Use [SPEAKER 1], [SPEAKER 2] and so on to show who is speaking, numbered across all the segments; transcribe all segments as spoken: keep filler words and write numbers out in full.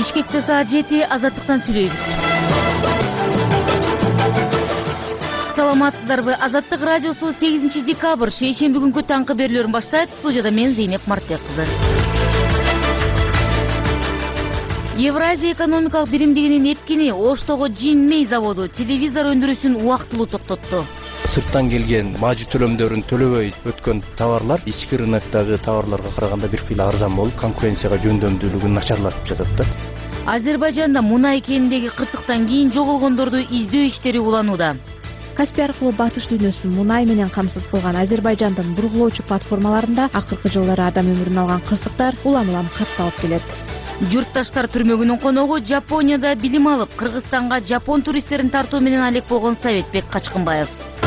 [SPEAKER 1] Бишкекте саат жети, Азаттыктан сүйлөйбүз. Саламатсыздарбы? Азаттык радиосу сегизинчи декабрь шейшемби күнгү таңкы берүүлөрүн баштайт. Студияда мен Зейнеп Мартбек кызы. Евразия экономикалык биримдигинин эткини Оштогу Жин-Мей заводу телевизор өндүрүүсүн убактылуу токтотту.
[SPEAKER 2] Сырттан келген мажы төлөмдөрүн төлөбөй өткөн товарлар ички рыноктогу товарларга караганда бир кыйла арзан болуп, конкуренцияга жөндөмдүүлүгүн начарлатып жатат да.
[SPEAKER 1] Азербайжанда мунай кенидеги кырсыктан кийин жоголгондорду издөө иштери уланууда.
[SPEAKER 3] Каспий аркылуу батыш дүйнөсүн мунай менен камсыз кылган Азербайжандын бургулоочу платформаларында акыркы жылдары адам өмүрүн алган кырсыктар улам-улам катталып келет.
[SPEAKER 1] Журтташтар түрмөгүнүн коногу Жапонияда билим алып, Кыргызстанга жапон туристтерин тартуу менен алек болгон Советбек Качкынбаев.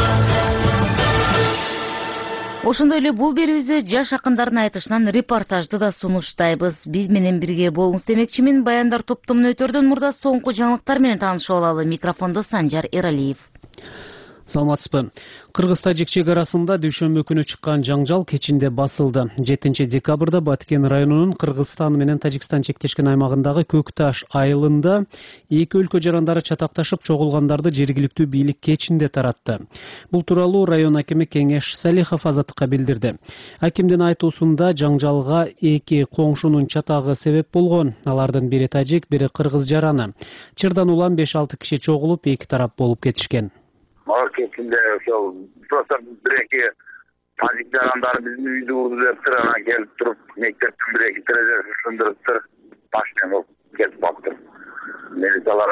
[SPEAKER 1] Ошондой эле бул берүүбүздө жаш акындардын айтышынан репортажды да сунуштайбыз. Биз менен бирге болуңуз демекчимин. Баяндар топтомун өтөрдөн мурда соңку жаңылыктар менен таанышып алалы. Микрофондо Санжар Эралиев.
[SPEAKER 4] Саламатсызбы. Кыргыз-Тажик чек арасында дүйшөмбү күнү чыккан жаңжал кечинде басылды. жетинчи декабрда Баткен районунун Кыргызстан менен Тажикстан чектешкен аймагындагы Көкташ айылында эки өлкө жарандары чатакташып чогулгандарды жергиликтүү бийлик кечинде таратты. Бул тууралуу район акими Кеңеш Салихов Азаттыкка билдирди. Акимдин айтуусунда жаңжалга эки коңшунун чатагы себеп болгон. Алардын бири тажик, бири кыргыз жараны. Чырдан улам беш алты киши чогулуп, эки тарап болуп кетишкен.
[SPEAKER 5] Мага кетинде ошол просто бир-эки тажик жарандары биздин үйдү урду деп тур, анан келип туруп, мектептин бир-эки терезесин сындырып тур, ташпен болуп кетип калыптыр. Милициялар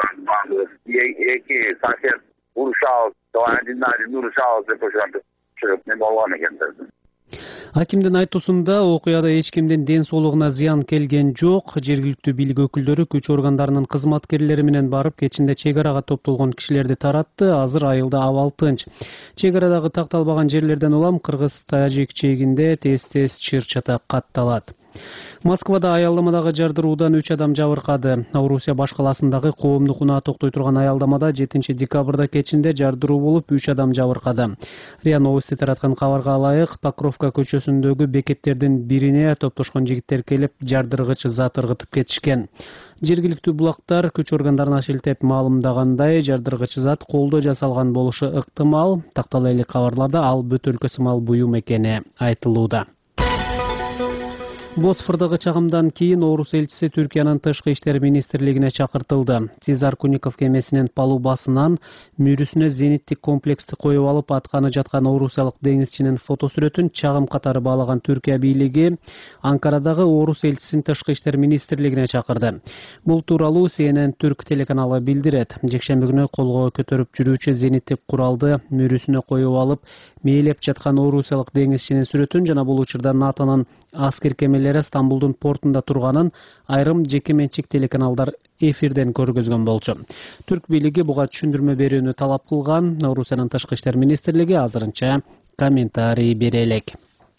[SPEAKER 5] эки сосед урушабыз, один на один урушабыз деп ошентип чыгып не болгон экендер.
[SPEAKER 4] Акимдин айтуусунда окуяда эч кимдин ден соолугуна зыян келген жок. Жергиликтүү бийлик өкүлдөрү күч органдарынын кызматкерлери менен барып, кечинде чек арага топтолгон кишилерди таратты. Азыр айылда абал тынч. Чек арадагы такталбаган жерлерден улам кыргыз-тажик чегинде тез-тез чыр чатак катталат. Москвада аялдамадагы жардыруудан үч адам жабыркады. Орусия баш каласындагы коомдук унаа токтой турган аялдамада жетинчи декабрда кечинде жардыруу болуп, үч адам жабыркады. РИА Новости тараткан кабарга ылайык, Покровка көчөсүндөгү бекеттердин бирине топтошкон жигиттер келип, жардыргыч зат ыргытып кетишкен. Жергиликтүү булактар күч органдарына шилтеп маалымдагандай, жардыргыч зат колдо жасалган болушу ыктымал. Тактала элек кабарларда ал бөтөлкө сымал буюм экени айтылууда. Босфордогу чагымдан кийин Орус элчиси Түркиянын тышкы иштер министрлигине чакыртылды. Цезар Куников кемесинин палубасынан мүйрүсүнө зениттик комплексти коюп алып атканы жаткан орусиялык деңизчинин фотосүрөтүн чагым катары баалаган Түркия бийлиги Анкарадагы Орус элчисин тышкы иштер министрлигине чакырды. Бул тууралуу Си Эн Эн Түрк телеканалы билдирет. Жекшемби күнү колго көтөрүп жүрүүчү зениттик куралды мүйрүсүнө коюп алып, мээлеп жаткан орусиялык деңизчинин сүрөтүн жана бул учурда НАТОнун аскер кемелери Стамбулдун портунда турганын айрым жеке менчик телеканалдар эфирден көргөзгөн болчу. Түрк бийлиги буга түшүндүрмө берүүнү талап кылган. Орусиянын тышкы иштер министрлиги азырынча комментарий бере элек.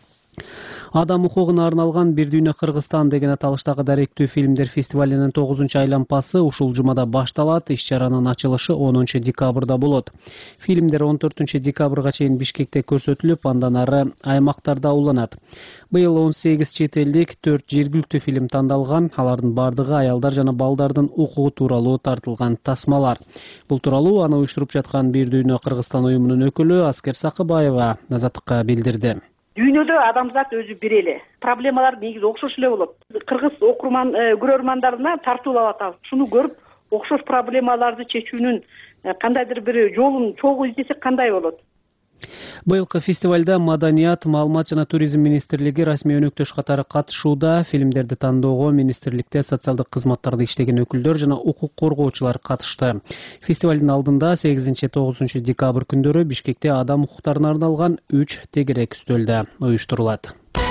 [SPEAKER 4] Адам укугуна арналган Бир дүйнө Кыргызстан деген аталыштагы даректүү фильмдер фестивалинин тогузунчу айлампасы ушул жумада башталат. Иш-чаранын ачылышы онунчу декабрда болот. Фильмдер он төртүнчү декабрга чейин Бишкекте көрсөтүлүп, андан ары аймактарда уланат. Быйыл он сегиз чет элдик, төрт жергиликтүү фильм тандалган. Алардын бардыгы аялдар жана балдардын укугу тууралуу тартылган тасмалар. Бул тууралуу аны уюштуруп жаткан Бир дүйнө Кыргызстан уюмунун өкүлү Аскер Сакыбаева Азаттыкка билдирди.
[SPEAKER 6] Дүйнөдө адамзат өзү бир эле. Проблемалар негизи окшош эле болот. Кыргыз окурман, көрөрмандарына тартуулап атабыз. Шуну көрүп, окшош проблемаларды чечүүнүн кандайдыр бир жолун чогуу издесек кандай болот?
[SPEAKER 4] Быйылкы фестивалда Маданият, маалымат жана туризм министрлиги расмий өнөктөш катары катышууда. Фильмдерди тандоого министрликте социалдык кызматтарды иштеген өкүлдөр жана укук коргоочулар катышты. Фестивалдын алдында сегизинчи тогузунчу декабрь күндөрү Бишкекте адам укуктарына арналган үч тегерек үстөлдө уюштурулат.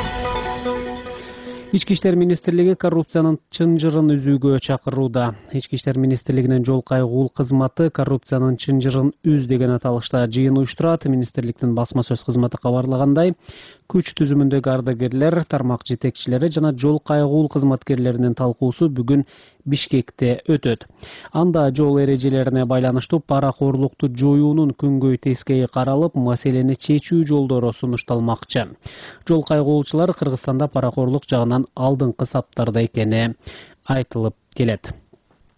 [SPEAKER 4] Ички иштер министрлиги коррупциянын чынжырын үзүүгө чакырууда. Ички иштер министрлигинин жол кайгуул кызматы коррупциянын чынжырын үз деген аталышта жыйын уюштурат. Министрликтин басма сөз кызматы кабарлагандай, күч түзүмүндөгү ардагерлер, тармак жетекчилери жана жол кайгуул кызматкерлеринин талкуусу бүгүн Бишкекте өтөт. Анда жол эрежелерине байланыштуу паракорлукту жоюунун күнгөй тескейи каралып, маселени чечүү жолдору сунушталмакчы. Жол кайгуулчулар Кыргызстанда паракорлук жагынан алдыңкы саптарда экени айтылып келет.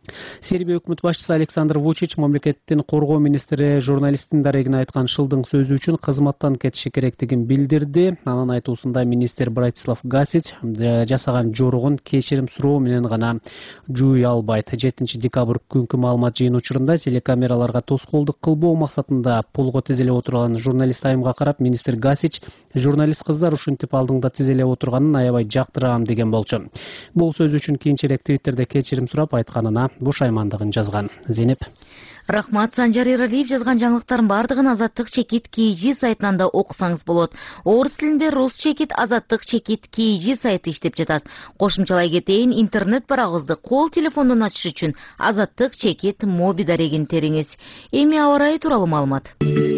[SPEAKER 4] Сербия өкмөт башчысы Александр Вучич мамлекеттин коргоо министри журналисттин дарегине айткан шылдың сөзү үчүн кызматтан кетиши керектигин билдирди. Анын айтуусунда министр Братислав Гасич жасаган жоругун кечирим суроо менен гана жууй албайт. жетинчи декабрь күнкү маалымат жыйын учурунда телекамераларга тоскоолдук кылбоо максатында полго тизилип отурган журналист айымга карап министр Гасич журналист кыздар ушинтип алдыңда тизилип отурганын аябай жактырам деген болчу. Бул сөз үчүн кийинчерээк Твиттерде кечирим сурап айтканына бушаймандыгын жазган. Зейнеп.
[SPEAKER 1] Рахмат. Санжар Эралиев жазган жаңылыктардын бардыгын Азаттык чекит kg сайтынан да окусаңыз болот. Орус тилинде Рус чекит Азаттык чекит kg сайты иштеп жатат. Кошумчалай кетейин, интернет барагыбызды кол телефондон ачыш үчүн Азаттык чекит моби дарегин териңиз. Эми аба ырайы тууралуу маалымат.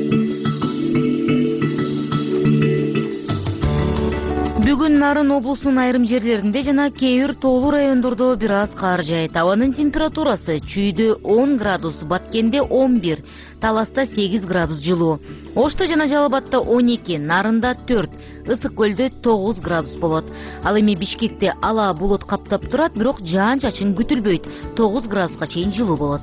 [SPEAKER 1] Бүгүн Нарын облусунун айрым жерлеринде жана кээ бир тоолуу райондордо бир аз кар жаайт. Абанын температурасы Чүйдө он градус, Баткенде он бир, Таласта сегиз градус жылуу. Ошто жана Жалал Абадта он эки, Нарында төрт, Ысык көлдө тогуз градус болот. Ал эми Бишкекте ала булут каптап турат, бирок жаан-чачын күтүлбөйт. тогуз градуска чейин жылуу болот.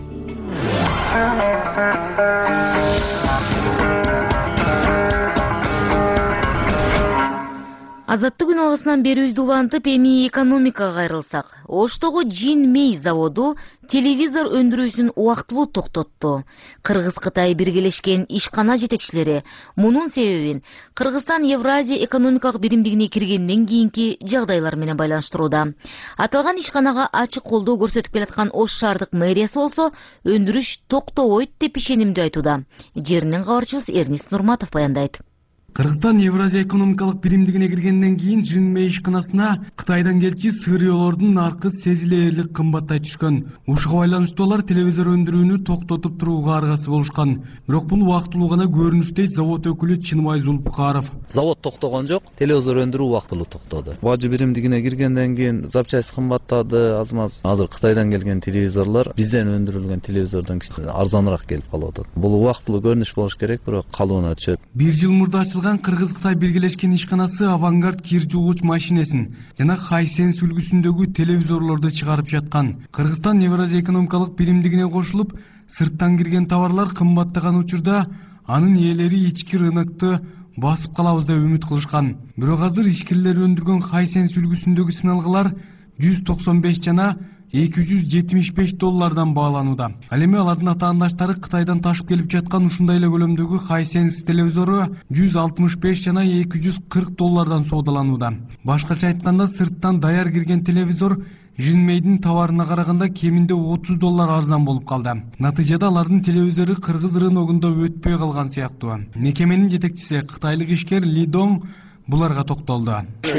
[SPEAKER 1] Азаттык күн алгысынан берүүбүздү улантып, эми экономикага кайрылсак. Оштогу Жин-Мей заводу телевизор өндүрүүсүн убактылуу токтотту. Кыргыз-Кытай биргелешкен ишкана жетекчилери мунун себебин Кыргызстан Евразия экономикалык биримдигине киргенден кийинки жагдайлар менен байланыштырууда. Аталган ишканага ачык колдоо көрсөтүп келаткан Ош шаардык мэриясы болсо, өндүрүш токтобойт деп ишенимдүү айтууда. Жеринен кабарчыбыз Эрнис Нурматов баяндайт.
[SPEAKER 7] Кыргызстан Евразия экономикалык биримдигине киргенден кийин Жин-Мей ишканасына Кытайдан келчи сырьёолордун наркы сезилерлик кымбаттай түшкөн. Ушуга байланыштуу алар телевизор өндүрүүнү токтотуп турууга аргасы болушкан. Бирок бул убактылуу гана көрүнүш дейт завод өкүлү Чынбай Зулпукаров.
[SPEAKER 8] Завод токтогон жок, телевизор өндүрүү убактылуу токтоду. Бажы биримдигине киргенден кийин запчасть кымбаттады, аз-маз. Азыр Кытайдан келген телевизорлор бизден өндүрүлгөн телевизордон арзаныраак келип калып атат. Бул убактылуу көрүнүш болуш керек, бирок калыбына түшөт.
[SPEAKER 7] Бир жыл мурда Кыргыз-Кытай биргелешкен ишканасы Авангард кир жуугуч машинесин жана Хайсенс үлгүсүндөгү телевизорлорду чыгарып жаткан. Кыргызстан Евразия экономикалык биримдигине кошулуп, сырттан кирген товарлар кымбаттаган учурда анын ээлери ички рынокты басып калабыз деп үмүт кылышкан. Бирок азыр ишкерлер өндүргөн Хайсенс үлгүсүндөгү сыналгылар жүз токсон беш жана эки жүз жетимиш беш доллардан бааланууда. Ал эми алардын атаандаштары Кытайдан ташып келип жаткан ушундай эле көлөмдөгү Хайсенс телевизору жүз алтымыш беш жана эки жүз кырк доллардан соодаланууда. Башкача айтканда, сырттан даяр кирген телевизор Жин-Мейдин товарына караганда кеминде отуз доллар арзан болуп калды. Натыйжада алардын телевизору кыргыз рыногунда өтпөй калган сыяктуу. Мекеменин жетекчиси кытайлык ишкер Ли Дong буларга токтолду.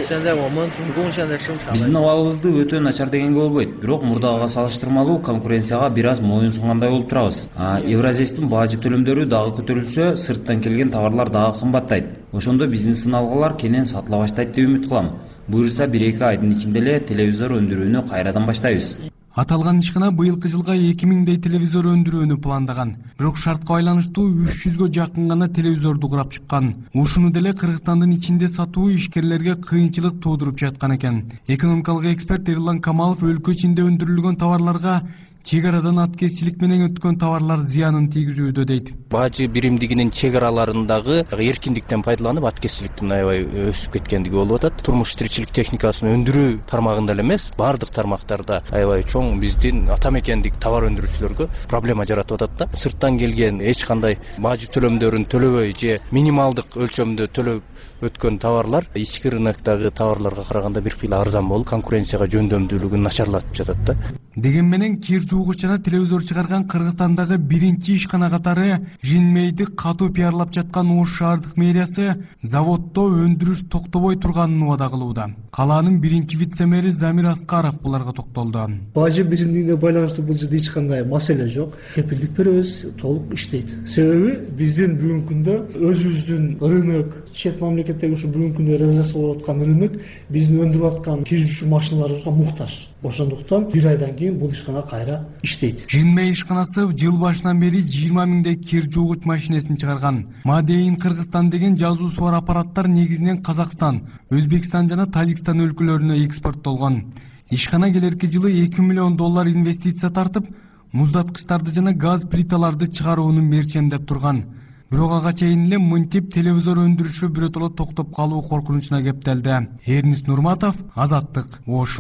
[SPEAKER 9] Биздин абалыбызды өтө начар дегенге болбойт, бирок мурдагыга салыштырмалуу конкуренцияга бир аз моюн сунгандай болуп турабыз. Евразиядин бажы төлөмдөрү дагы көтөрүлсө, сырттан келген товарлар дагы кымбаттайт. Ошондо биздин сыналгылар кенен сатыла баштайт деп үмүт кылам. Буюрса бир эки айдын ичинде эле телевизор өндүрүүнү кайрадан баштайбыз.
[SPEAKER 7] Аталган ишкана быйылкы жылга эки миңдей телевизор өндүрүүнү пландаган. Бирок шартка байланыштуу үч жүзгө жакын гана телевизорду курап чыккан. Ушуну деле Кыргызстандын ичинде сатуу ишкерлерге кыйынчылык туудуруп жаткан экен. Экономикалык эксперт Эрлан Камалов өлкө ичинде өндүрүлгөн товарларга чек арадан аткезчилик менен өткөн товарлар зыянын тийгизүүдө дейт.
[SPEAKER 2] Бажы биримдигинин чек араларындагы эркиндиктен пайдаланып аткезчиликтин аябай өсүп кеткендиги болуп атат. Турмуш тиричилик техникасын өндүрүү тармагында эле эмес, бардык тармактарда аябай чоң биздин ата мекендик товар өндүрүүчүлөргө проблема жаратып атат да. Сырттан келген эч кандай бажы төлөмдөрүн төлөбөй же минималдык өлчөмдө төлөп өткөн товарлар ички рыноктогу товарларга караганда бир кыйла арзан болуп, конкуренцияга жөндөмдүүлүгүн начарлатып жатат да.
[SPEAKER 7] Деген менен кир жуугуч жана телевизор чыгарган Кыргызстандагы биринчи ишкана катары Жин-Мейди катуу пиарлап жаткан Ош шаардык мэриясы заводдо өндүрүш токтобой турганын убада кылууда. Калаанын биринчи вице-мэри Замир Аскаров буларга токтолду.
[SPEAKER 10] Бажы биримдигине байланыштуу бул жерде эч кандай маселе жок. Кепилдик беребиз, толук иштейт. Себеби биздин бүгүнкү күндө өзүбүздүн рынок, чет мамлекеттеги ушу бүгүнкү күндө реализация болуп аткан рынок биздин өндүрүп аткан кир жуугуч машиналарыбызга муктаж. Ошондуктан бир айдан кийин бул ишкана кайра иштейт.
[SPEAKER 7] Жин-Мей ишканасы жыл башынан бери жыйырма миңдей кир жуугуч машинесин чыгарган. Мадейин Кыргызстан деген жазуусу бар аппараттар негизинен Казакстан, Өзбекстан жана Тажикстан өлкөлөрүнө экспорттолгон. Ишкана келерки жылы эки миллион доллар инвестиция тартып, муздаткычтарды жана газ плиталарды чыгарууну мерчемдеп турган. Бирок ага чейин эле мынтип телевизор өндүрүшү биротоло токтоп калуу коркунучуна кептелди. Эрнис Нурматов, Азаттык, Ош.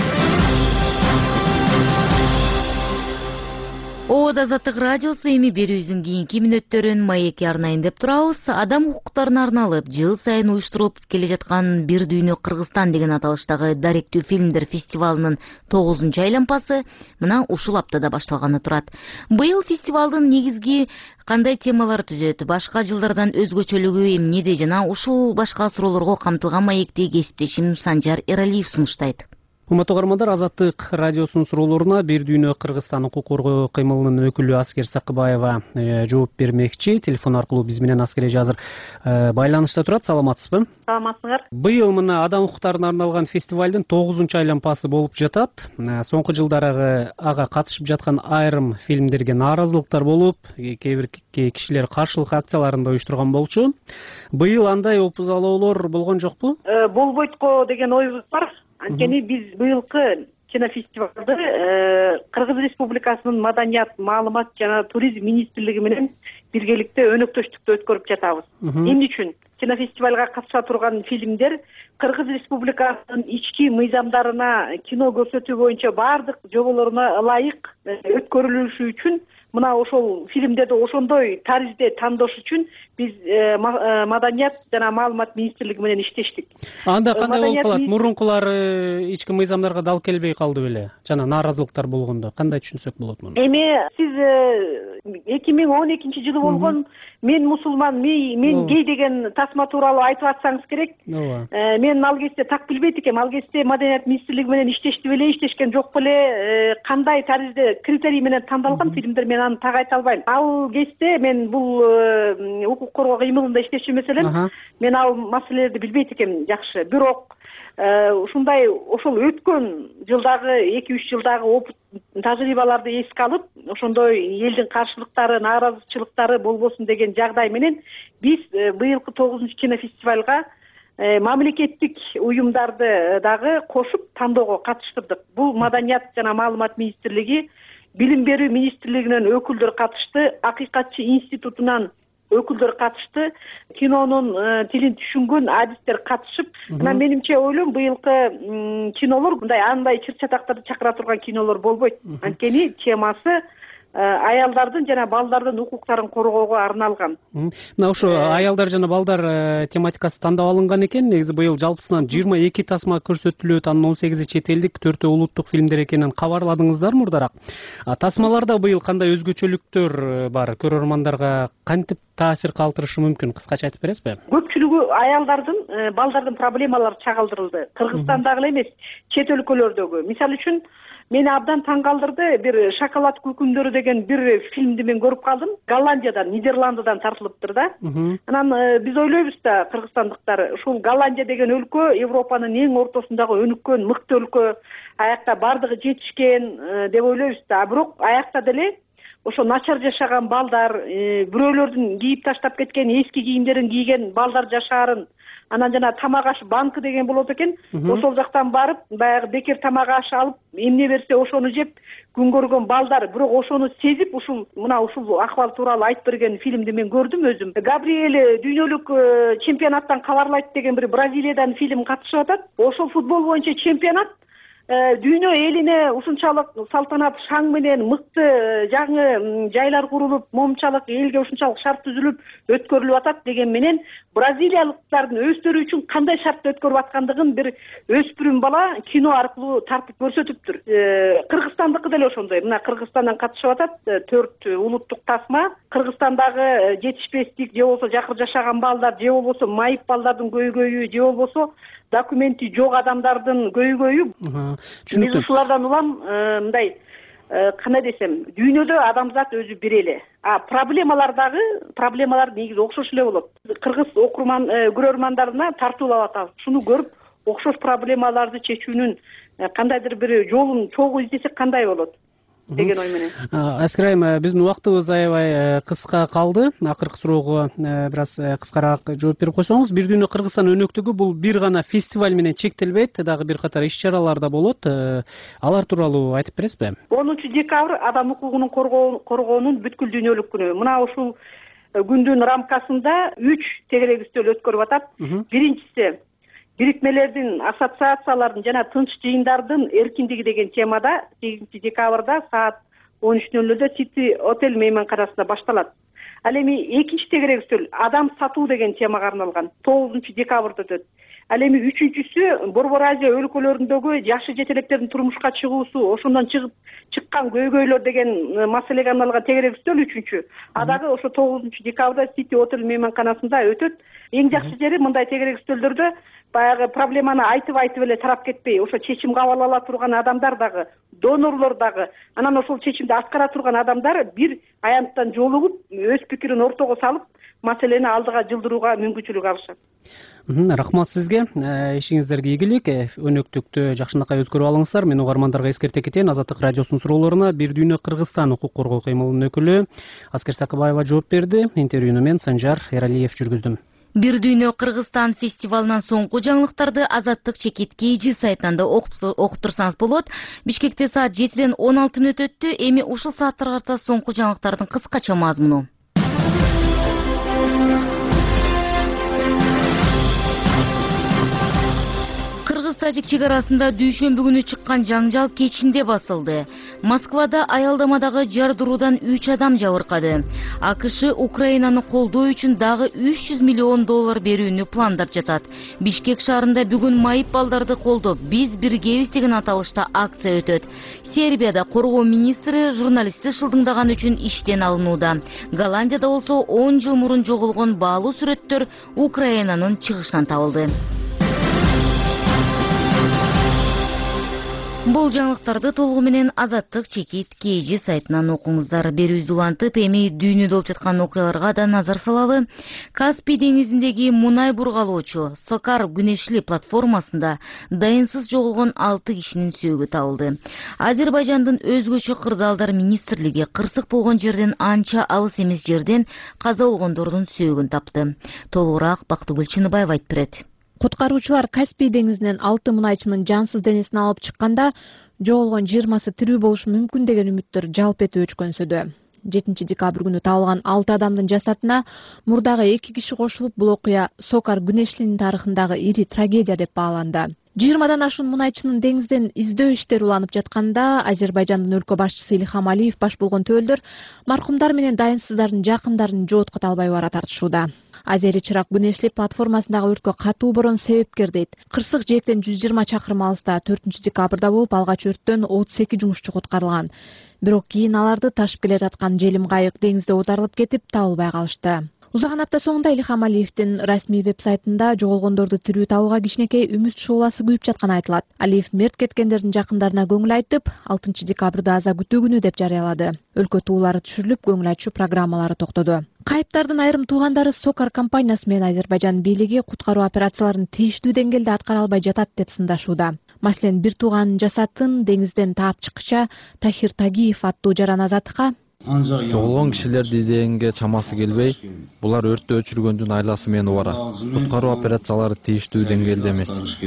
[SPEAKER 1] Оод Азаттык радиосу эми берүүбүздүн кийинки мүнөттөрүн маекке арнайын деп турабыз. Адам укуктарына арналып жыл сайын уюштурулуп келе жаткан Бир дүйнө Кыргызстан деген аталыштагы даректүү фильмдер фестивалынын тогузунчу айланпасы мына ушул аптада башталганы турат. Быйыл фестивалдын негизги кандай темалар түзөт, башка жылдардан өзгөчөлүгү эмнеде жана ушул башка суроолорго камтылган маекти кесиптешим Санжар Эралиев сунуштайт.
[SPEAKER 4] Урматтуу угармандар, Азаттык радиосунун суроолоруна Бир дүйнө Кыргызстан укук коргоо кыймылынын өкүлү Аскер Сакыбаева жооп бермекчи. Телефон аркылуу биз менен Аскер эже азыр байланышта турат. Саламатсызбы?
[SPEAKER 6] Саламатсыңар.
[SPEAKER 4] Быйыл мына адам укуктарына арналган фестивалдын тогузунчу айланпасы болуп жатат. Соңку жылдары ага катышып жаткан айрым фильмдерге нааразылыктар болуп, кээ бир кишилер каршылык акцияларын да уюштурган болчу. Быйыл андай опузалоолор болгон жокпу?
[SPEAKER 6] Болбойт го деген оюбуз бар. Анткени биз быйылкы кинофестивалды Кыргыз Республикасынын Маданият, маалымат жана туризм министрлиги менен биргеликте өнөктөштүктө өткөрүп жатабыз. Эмне үчүн? Кинофестивалга катыша турган фильмдер Кыргыз Республикасынын ички мыйзамдарына, кино көрсөтүү боюнча баардык жоболоруна ылайык өткөрүлүшү үчүн мына ошол фильмдерди ошондой таризде тандош үчүн биз Маданият жана маалымат министрлиги менен иштештик.
[SPEAKER 4] Анда кандай болуп калат? Мурункулар ички мыйзамдарга дал келбей калды беле? Жана нааразылыктар болгондо кандай түшүнсөк болот муну?
[SPEAKER 6] Эми сиз эки миң он экинчи жылы болгон мен мусулман, мен гей деген тасма тууралуу айтып атсаңыз керек. Мен ал кезде так билбейт экем. Ал кезде Маданият министрлиги менен иштешти беле, иштешкен жок беле, кандай таризде критерий менен тандалган фильмдер мен аны так айта албайм. Ал кезде мен бул укук коргоо кыймылында иштеши маселен, мен ал маселелерди билбейт экем жакшы. Бирок ушундай ошол өткөн жылдагы эки үч жылдагы опыт тажрыйбаларды эске алып, ошондой элдин каршылыктары, нааразычылыктары болбосун деген жагдай менен биз быйылкы тогузунчу кинофестивалга мамлекеттик уюмдарды дагы кошуп тандоого катыштырдык. Бул Маданият жана маалымат министрлиги, билим берүү министрлигинен өкүлдөр катышты, Акыйкатчы институтунан өкүлдөр катышты, кинонун тилин түшүнгөн адистер катышып, мына менимче ойлойм быйылкы кинолор мындай андай чыр-чатактарды чакыра турган кинолор болбойт. Анткени темасы аялдардын жана балдардын укуктарын коргоого арналган.
[SPEAKER 4] Мына ушу аялдар жана балдар тематикасы тандап алынган экен. Негизи быйыл жалпысынан жыйырма эки тасма көрсөтүлөт, анын он сегизи чет элдик, төртөө улуттук фильмдер экенин кабарладыңыздар мурдараак. Тасмаларда быйыл кандай өзгөчөлүктөр бар? Көрөрмандарга кантип таасир калтырышы мүмкүн? Кыскача айтып бересизби?
[SPEAKER 6] Көпчүлүгү аялдардын, балдардын проблемалары чагылдырылды. Кыргызстандагы эле эмес, чет өлкөлөрдөгү. Мисалы үчүн мени абдан таң калтырды. Бир Шоколад күкүндөрү деген бир фильмди мен көрүп калдым. Голландиядан, Нидерландыдан тартылыптыр да. Анан биз ойлойбуз да, кыргызстандыктар, ушул Голландия деген өлкө Европанын эң ортосундагы өнүккөн мыкты өлкө, аякта бардыгы жетишкен деп ойлойбуз да. Бирок аякта деле ошо начар жашаган балдар, бирөөлөрдүн кийип таштап кеткен эски кийимдерин кийген балдар жашаарын, анан жана тамак аш банкы деген болот экен. Ошол жактан барып, баягы бекер тамак аш алып, эмне берсе ошону жеп күн көргөн балдар, бирок ошону сезип, ушул мына ушул акыбал тууралуу айтып берген фильмди мен көрдүм өзүм. Габриэль дүйнөлүк чемпионаттан кабарлайт деген бир Бразилиядан фильм катышып атат. Ошол футбол боюнча чемпионат дүйнө элине ушунчалык салтанат шаң менен мыкты жаңы жайлар курулуп, момчалык элге ушунчалык шарт түзүлүп өткөрүлүп атат деген менен бразилиялыктардын өздөрү үчүн кандай шартта өткөрүп аткандыгын бир өспүрүм бала кино аркылуу тартып көрсөтүптүр. Кыргызстандыкы деле ошондой. Мына Кыргызстандан катышып атат төрт улуттук тасма. Кыргызстандагы жетишпестик же болбосо жакыр жашаган балдар, же болбосо майып балдардын көйгөйү, же болбосо документи жок адамдардын көйгөйү. Биз ушулардан улам мындай кандай десем, дүйнөдө адамзат өзү бир эле. А проблемалар дагы, проблемалар негизи окшош эле болот. Кыргыз окурман көрөрмандарына тартуулап атабыз. Шуну көрүп, окшош проблемаларды чечүүнүн кандайдыр бир жолун чогуу издесек кандай болот? деген ой менен.
[SPEAKER 4] Аскер айым, биздин убактыбыз аябай кыска калды. Акыркы суроого бир аз кыскараак жооп берип койсоңуз, Бир дүйнө Кыргызстан өнөктүгү бул бир гана фестиваль менен чектелбейт, дагы бир катар иш-чаралар да болот. Алар тууралуу айтып бересизби?
[SPEAKER 6] онунчу декабрь адам укугунун коргоонун бүткүл дүйнөлүк күнү. Мына ушул күндүн рамкасында үч тегерек үстөл өткөрүп атат. Биринчиси бирикмелердин, ассоциациялардын жана тынч жыйындардын эркиндиги деген темада сегизинчи декабрда саат он үч ноль нольдо City Hotel мейманканасында башталат. Ал эми экинчи тегерек үстөл адам сатуу деген темага арналган тогузунчу декабрда өтөт. Ал эми үчүнчүсү Борбор Азия өлкөлөрүндөгү жашы жетелектердин турмушка чыгуусу, ошондон чыгып чыккан көйгөйлөр деген маселеге арналган тегерек үстөл үчүнчү. А дагы ошо тогузунчу декабрда City Hotel мейманканасында өтөт. Эң жакшы жери мындай тегерек үстөлдөрдө баягы проблеманы айтып айтып эле тарап кетпей, ошо чечим кабыл ала турган адамдар дагы, донорлор дагы, анан ошол чечимди аткара турган адамдар бир аянттан жолугуп, өз пикирин ортого салып, маселени алдыга жылдырууга мүмкүнчүлүк алышат.
[SPEAKER 4] Рахмат сизге. Ишиңиздерге ийгилик. Өнөктүктү жакшынакай өткөрүп алыңыздар. Мен угармандарга эскерте кетейин. Азаттык радиосунун суроолоруна Бир дүйнө Кыргызстан укук коргоо кыймылынын өкүлү Аскер Сакыбаева жооп берди. Интервьюну мен Санжар Эралиев жүргүздүм.
[SPEAKER 1] Бир дүйнө Кыргызстан фестивалынан соңку жаңылыктарды Азаттык чекит kg сайтынан да окуп турсаңыз болот. Бишкекте саат жетиден он алтыны өтөттү. Эми ушул сааттарга карата соңку жаңылыктардын кыскача мазмуну. Кыргыз-тажик чек арасында дүйшөмбү күнү чыккан жаңжал кечинде басылды. Москвада аялдамадагы жардыруудан үч адам жабыркады. АКШ Украинаны колдоо үчүн дагы үч жүз миллион доллар берүүнү пландап жатат. Бишкек шаарында бүгүн майып балдарды колдоп, биз биргебиз деген аталышта акция өтөт. Сербияда коргоо министри журналистти шылдыңдаган үчүн иштен алынууда. Голландияда болсо он жыл мурун жоголгон баалуу сүрөттөр Украинанын чыгышынан табылды. Бул жаңылыктарды толугу менен Азаттык чекит kg сайтынан окуңуздар. Берүүбүздү улантып, эми дүйнөдө болуп жаткан окуяларга да назар салалы. Каспий деңизиндеги мунай бургалоочу Сокар Күнешли платформасында дайынсыз жоголгон алты кишинин сөөгү табылды. Азербайжандын өзгөчө кырдаалдар министрлиги кырсык болгон жерден анча алыс эмес жерден каза болгондордун сөөгүн тапты. Толугураак Бактыгүл Чыныбаева айтып берет.
[SPEAKER 3] Куткаруучулар Каспий деңизинен алты мунайчынын жансыз денесин алып чыкканда жоголгон жыйырмасы тирүү болушу мүмкүн деген үмүттөр жалп этип өчкөнсөдө. жетинчи декабрь күнү табылган алты адамдын жасатына мурдагы эки киши кошулуп, бул окуя Сокар Күнешлинин тарыхындагы ири трагедия деп бааланды. жыйырмадан ашуун мунайчынын деңизден издөө иштери уланып жатканда Азербайжандын өлкө башчысы Илхам Алиев баш болгон төөлдөр маркумдар менен дайынсыздардын жакындарын жоотко албай бара тартышууда. Азери Чырак Күнешли платформасындагы өрткө катуу борон себепкер дейт. Кырсык жээктен жүз жыйырма чакырым алыста төртүнчү декабрда болуп, алгач өрттөн отуз эки жумушчу куткарылган. Бирок кийин аларды ташып келе жаткан желим кайык деңизде отарылып кетип, табылбай калышты. Узаган апта соңунда Илхам Алиевдин расмий веб-сайтында жоголгондорду тирүү табууга кичинекей үмүт шууласы күйүп жатканы айтылат. Алиев мерт кеткендердин жакындарына көңүл айтып, алтынчы декабрда аза күтүү күнү деп жарыялады. Өлкө туулары түшүрүлүп, көңүл айтчу программалары токтоду. Кайыптардын айрым туугандары Сокар компаниясы менен Азербайжан бийлиги куткаруу операцияларын тийиштүү деңгээлде аткара албай жатат деп сындашууда. Маселен, бир тууганын жасатын деңизден таап чыккыча Тахир Тагиев аттуу жаран Азаттыкка
[SPEAKER 8] жоголгон кишилерди издегенге чамасы келбей, булар өрттү өчүргөндүн айласы менен убара. Куткаруу операциялары тийиштүү деңгээлде эмес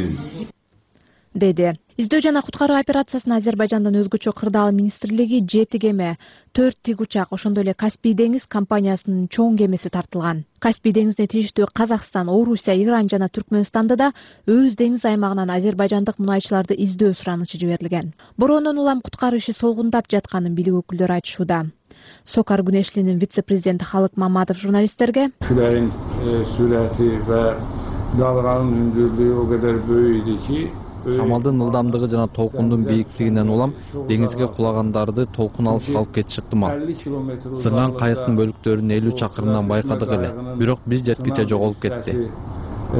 [SPEAKER 3] деди. Издөө жана куткаруу операциясына Азербайжандын өзгөчө кырдаал министрлиги жети кеме, төрт тигучак, ошондой эле Каспий деңиз компаниясынын чоң кемеси тартылган. Каспий деңизине тийиштүү Казакстан, Орусия, Иран жана Түркмөнстанда да өз деңиз аймагынан азербайжандык мунайчыларды издөө суранычы жиберилген. Бороондон улам куткаруу иши солгундап жатканын бийлик өкүлдөрү айтышууда. Сокар Күнешлинин вице-президенти Халык Маматов журналисттерге
[SPEAKER 11] Küleğin e, sürati ve dalganın hündürlüğü o kadar büyüydü ki
[SPEAKER 8] Шамалдын ылдамдыгы жана толкундун бийиктигинен улам деңизге кулагандарды толкун алыс калып кетиши ыктымал. Сырган кайыктын бөлүктөрүн элүү чакырымдан байкадык эле, бирок биз жеткиче жоголуп кетти.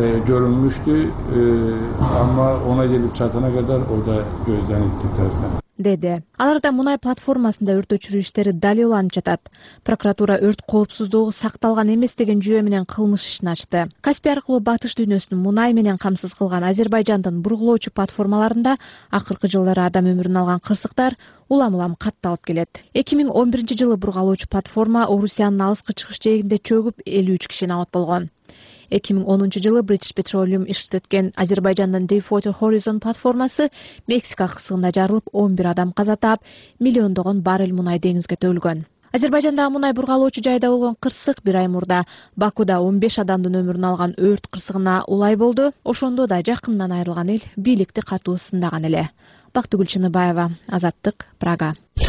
[SPEAKER 11] Görünmüştü ama ona gelip çatana kadar o da gözden gitti tersten.
[SPEAKER 3] деди. Аларда мунай платформасында өрт өчүрүү иштери далиланып жатат. Прокуратура өрт коопсуздугу сакталган эмес деген жүйө менен кылмыш ишин ачты. Каспий аркылуу батыш дүйнөсүн мунай менен камсыз кылган Азербайжандын бургулоочу платформаларында акыркы жылдары адам өмүрүн алган кырсыктар улам-улам катталып келет. эки миң он биринчи жылы бургалоочу платформа Орусиянын алыскы чыгыш жээгинде чөгүп элүү үч киши набат болгон. эки миң онунчу жылы British Petroleum иштеткен Азербайжандын Deepwater Horizon платформасы Мексика кырсыгында жарылып, он бир адам каза таап, миллиондогон баррель мунай деңизге төгүлгөн. Азербайжандагы мунай бургалоочу жайда болгон кырсык бир ай мурда Бакуда он беш адамдын өмүрүн алган өрт кырсыгына улай болду. Ошондо да жакындан айрылган эл бийликти катуу сындаган эле. Бактыгүл Чыныбаева, Азаттык, Прага.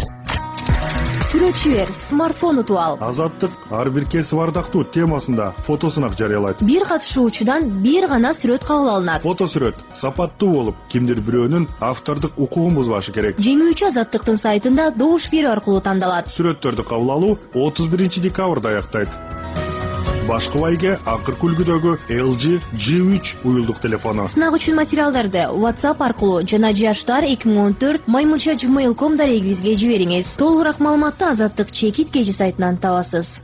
[SPEAKER 12] Сүрөтчү бер, смартфон утуп ал.
[SPEAKER 13] Азаттык ар бир кесип ардактуу темасында фотосунак жарыялайт.
[SPEAKER 12] Бир катышуучудан бир гана сүрөт кабыл алынат.
[SPEAKER 13] Фото сүрөт сапаттуу болуп, кимдир бирөөнүн автордук укугун бузбашы керек.
[SPEAKER 12] Жеңүүчү Азаттыктын сайтында добуш берүү аркылуу тандалат.
[SPEAKER 13] Сүрөттөрдү кабыл алуу отуз биринчи декабрда аяктайт. Башкы байге акыркы үлгүдөгү эл джи джи үч уюлдук телефону.
[SPEAKER 12] Сынак үчүн материалдарды WhatsApp аркылуу жана жаштар эки миң он төрт маймылча gmail точка ком дарегибизге жибериңиз. Толугураак маалыматты Азаттык чекит кежи сайтынан табасыз.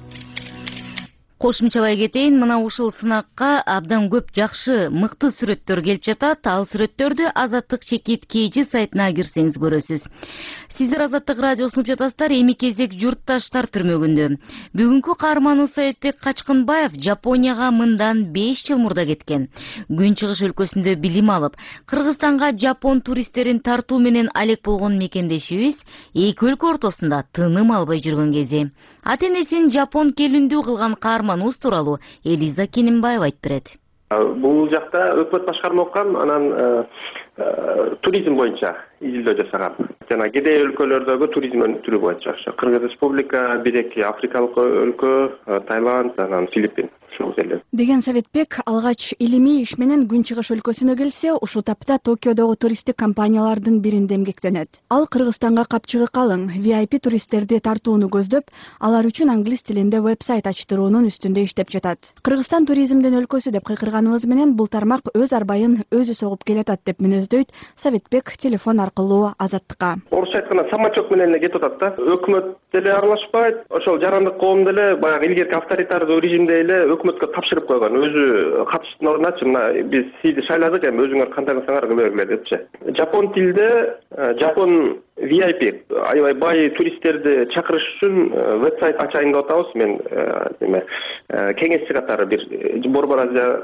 [SPEAKER 1] Кошумчалай кетейин, мына ушул сынакка абдан көп жакшы, мыкты сүрөттөр келип жатат. Ал сүрөттөрдү Азаттык чекит кежи сайтына кирсеңиз көрөсүз. Сиздер Азаттык радиосун угуп жатасыздар. Эми кезек журтташтар түрмөгүндө. Бүгүнкү каарманыбыз Саветбек Качкынбаев Жапонияга мындан беш жыл мурда кеткен. Күн чыгыш өлкөсүндө билим алып, Кыргызстанга жапон туристтерин тартуу менен алек болгон мекендешибиз эки өлкө ортосунда тыным албай жүргөн кези. Ата-энесин жапон келүндүү кылган каарманыбыз тууралуу Элиза Кененбаева айтып берет.
[SPEAKER 14] Бул жакта өкмөт башкарма окуган, анан туризм боюнча изилдөө жасагам. Жана кедей өлкөлөрдөгү туризм түрү боюнча. Кыргыз Республика, бир эки Африкалык өлкө, Таиланд, анан Филиппин.
[SPEAKER 15] Деген Саветбек алгач илимий иш менен Күн чыгыш өлкөсүнө келсе, ушул тапта Токиодогу туристтик компаниялардын биринде эмгектенет. Ал Кыргызстанга капчыгы калың ви ай пи туристтерди тартууну көздөп, алар үчүн англис тилинде веб-сайт ачтыруунун үстүндө иштеп жатат. Кыргызстан туризмдин өлкөсү деп кыйкырганыбыз менен бул тармак өз арбайын өзү согуп келатат деп мүнөздөйт Саветбек телефон аркылуу Азаттыкка.
[SPEAKER 14] Орусча айтканда самочок менен эле кетип атат да. Өкмөт деле аралашпайт, ошол жарандык коом деле баягы илгерки авторитардуу режимде эле өкмөткө тапшырып койгон. Өзү катыштын ордуначы мына биз сизди шайладык, эми өзүңөр кандай кылсаңар кыла бергиле депчи. Жапон тилде жапон ви ай пи аябай бай туристтерди чакырыш үчүн веб-сайт ачайын деп атабыз. Мен эме кеңешчи катары бир Борбор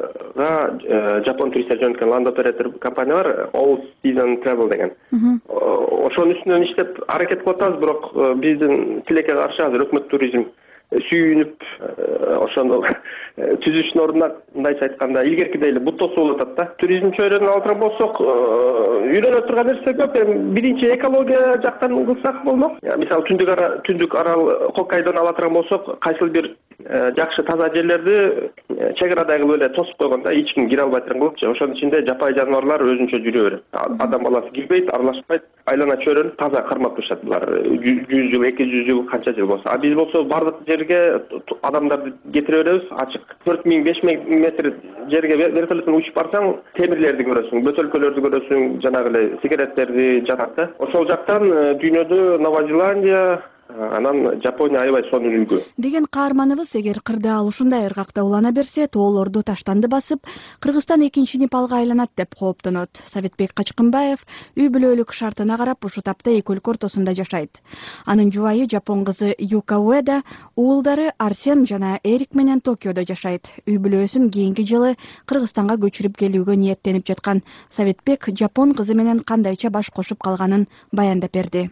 [SPEAKER 14] Азияга жапон туристтер жөнөткөн ланд оператор компания бар, All Season Travel деген. Ошонун үстүнөн иштеп аракет кылып атабыз, бирок биздин тилекке каршы азыр өкмөт туризм сүйүнүп ошону түзүштүн ордуна мындайча айтканда илгеркидей эле бут тосуп атат да. Туризм чөйрөнүн алып болсок, үйрөнө турган нерсе көп. Эми биринчи экология жактан кылсак болмок. Мисалы түндүк ара түндүк арал Хоккайдону ала турган болсок, кайсыл бир жакшы таза жерлерди чек арадай кылып эле тосуп койгон да, эч ким кире албай турган кылыпчы. Ошонун ичинде жапай жаныбарлар өзүнчө жүрө берет. Адам баласы кирбейт, аралашпайт, айлана чөйрөнү таза кармап турушат. Булар жүз жыл, эки жүз жыл, канча жыл болсо. А биз болсо бардык жерге адамдарды кетире беребиз, ачык. төрт миң беш миң метр жерге вертолеттен учуп барсаң, темирлерди көрөсүң, бөтөлкөлөрдү көрөсүң, жанагы эле сигареттерди жанат да. Ошол жактан дүйнөдө Нова Зеландия, анан Жапония аябай сонун үлгү.
[SPEAKER 15] Деген каарманыбыз эгер кырда ал ушундай ыргакта улана берсе, тоолорду таштанды басып, Кыргызстан экинчи Непалга айланат деп кооптонот. Саветбек Качкынбаев үй бүлөлүк шартына карап ушул тапта эки өлкө ортосунда жашайт. Анын жубайы жапон кызы Юка Уэда, уулдары Арсен жана Эрик менен Токиодо жашайт. Үй бүлөсүн кийинки жылы Кыргызстанга көчүрүп келүүгө ниеттенип жаткан Саветбек жапон кызы менен кандайча баш кошуп калганын баяндап берди.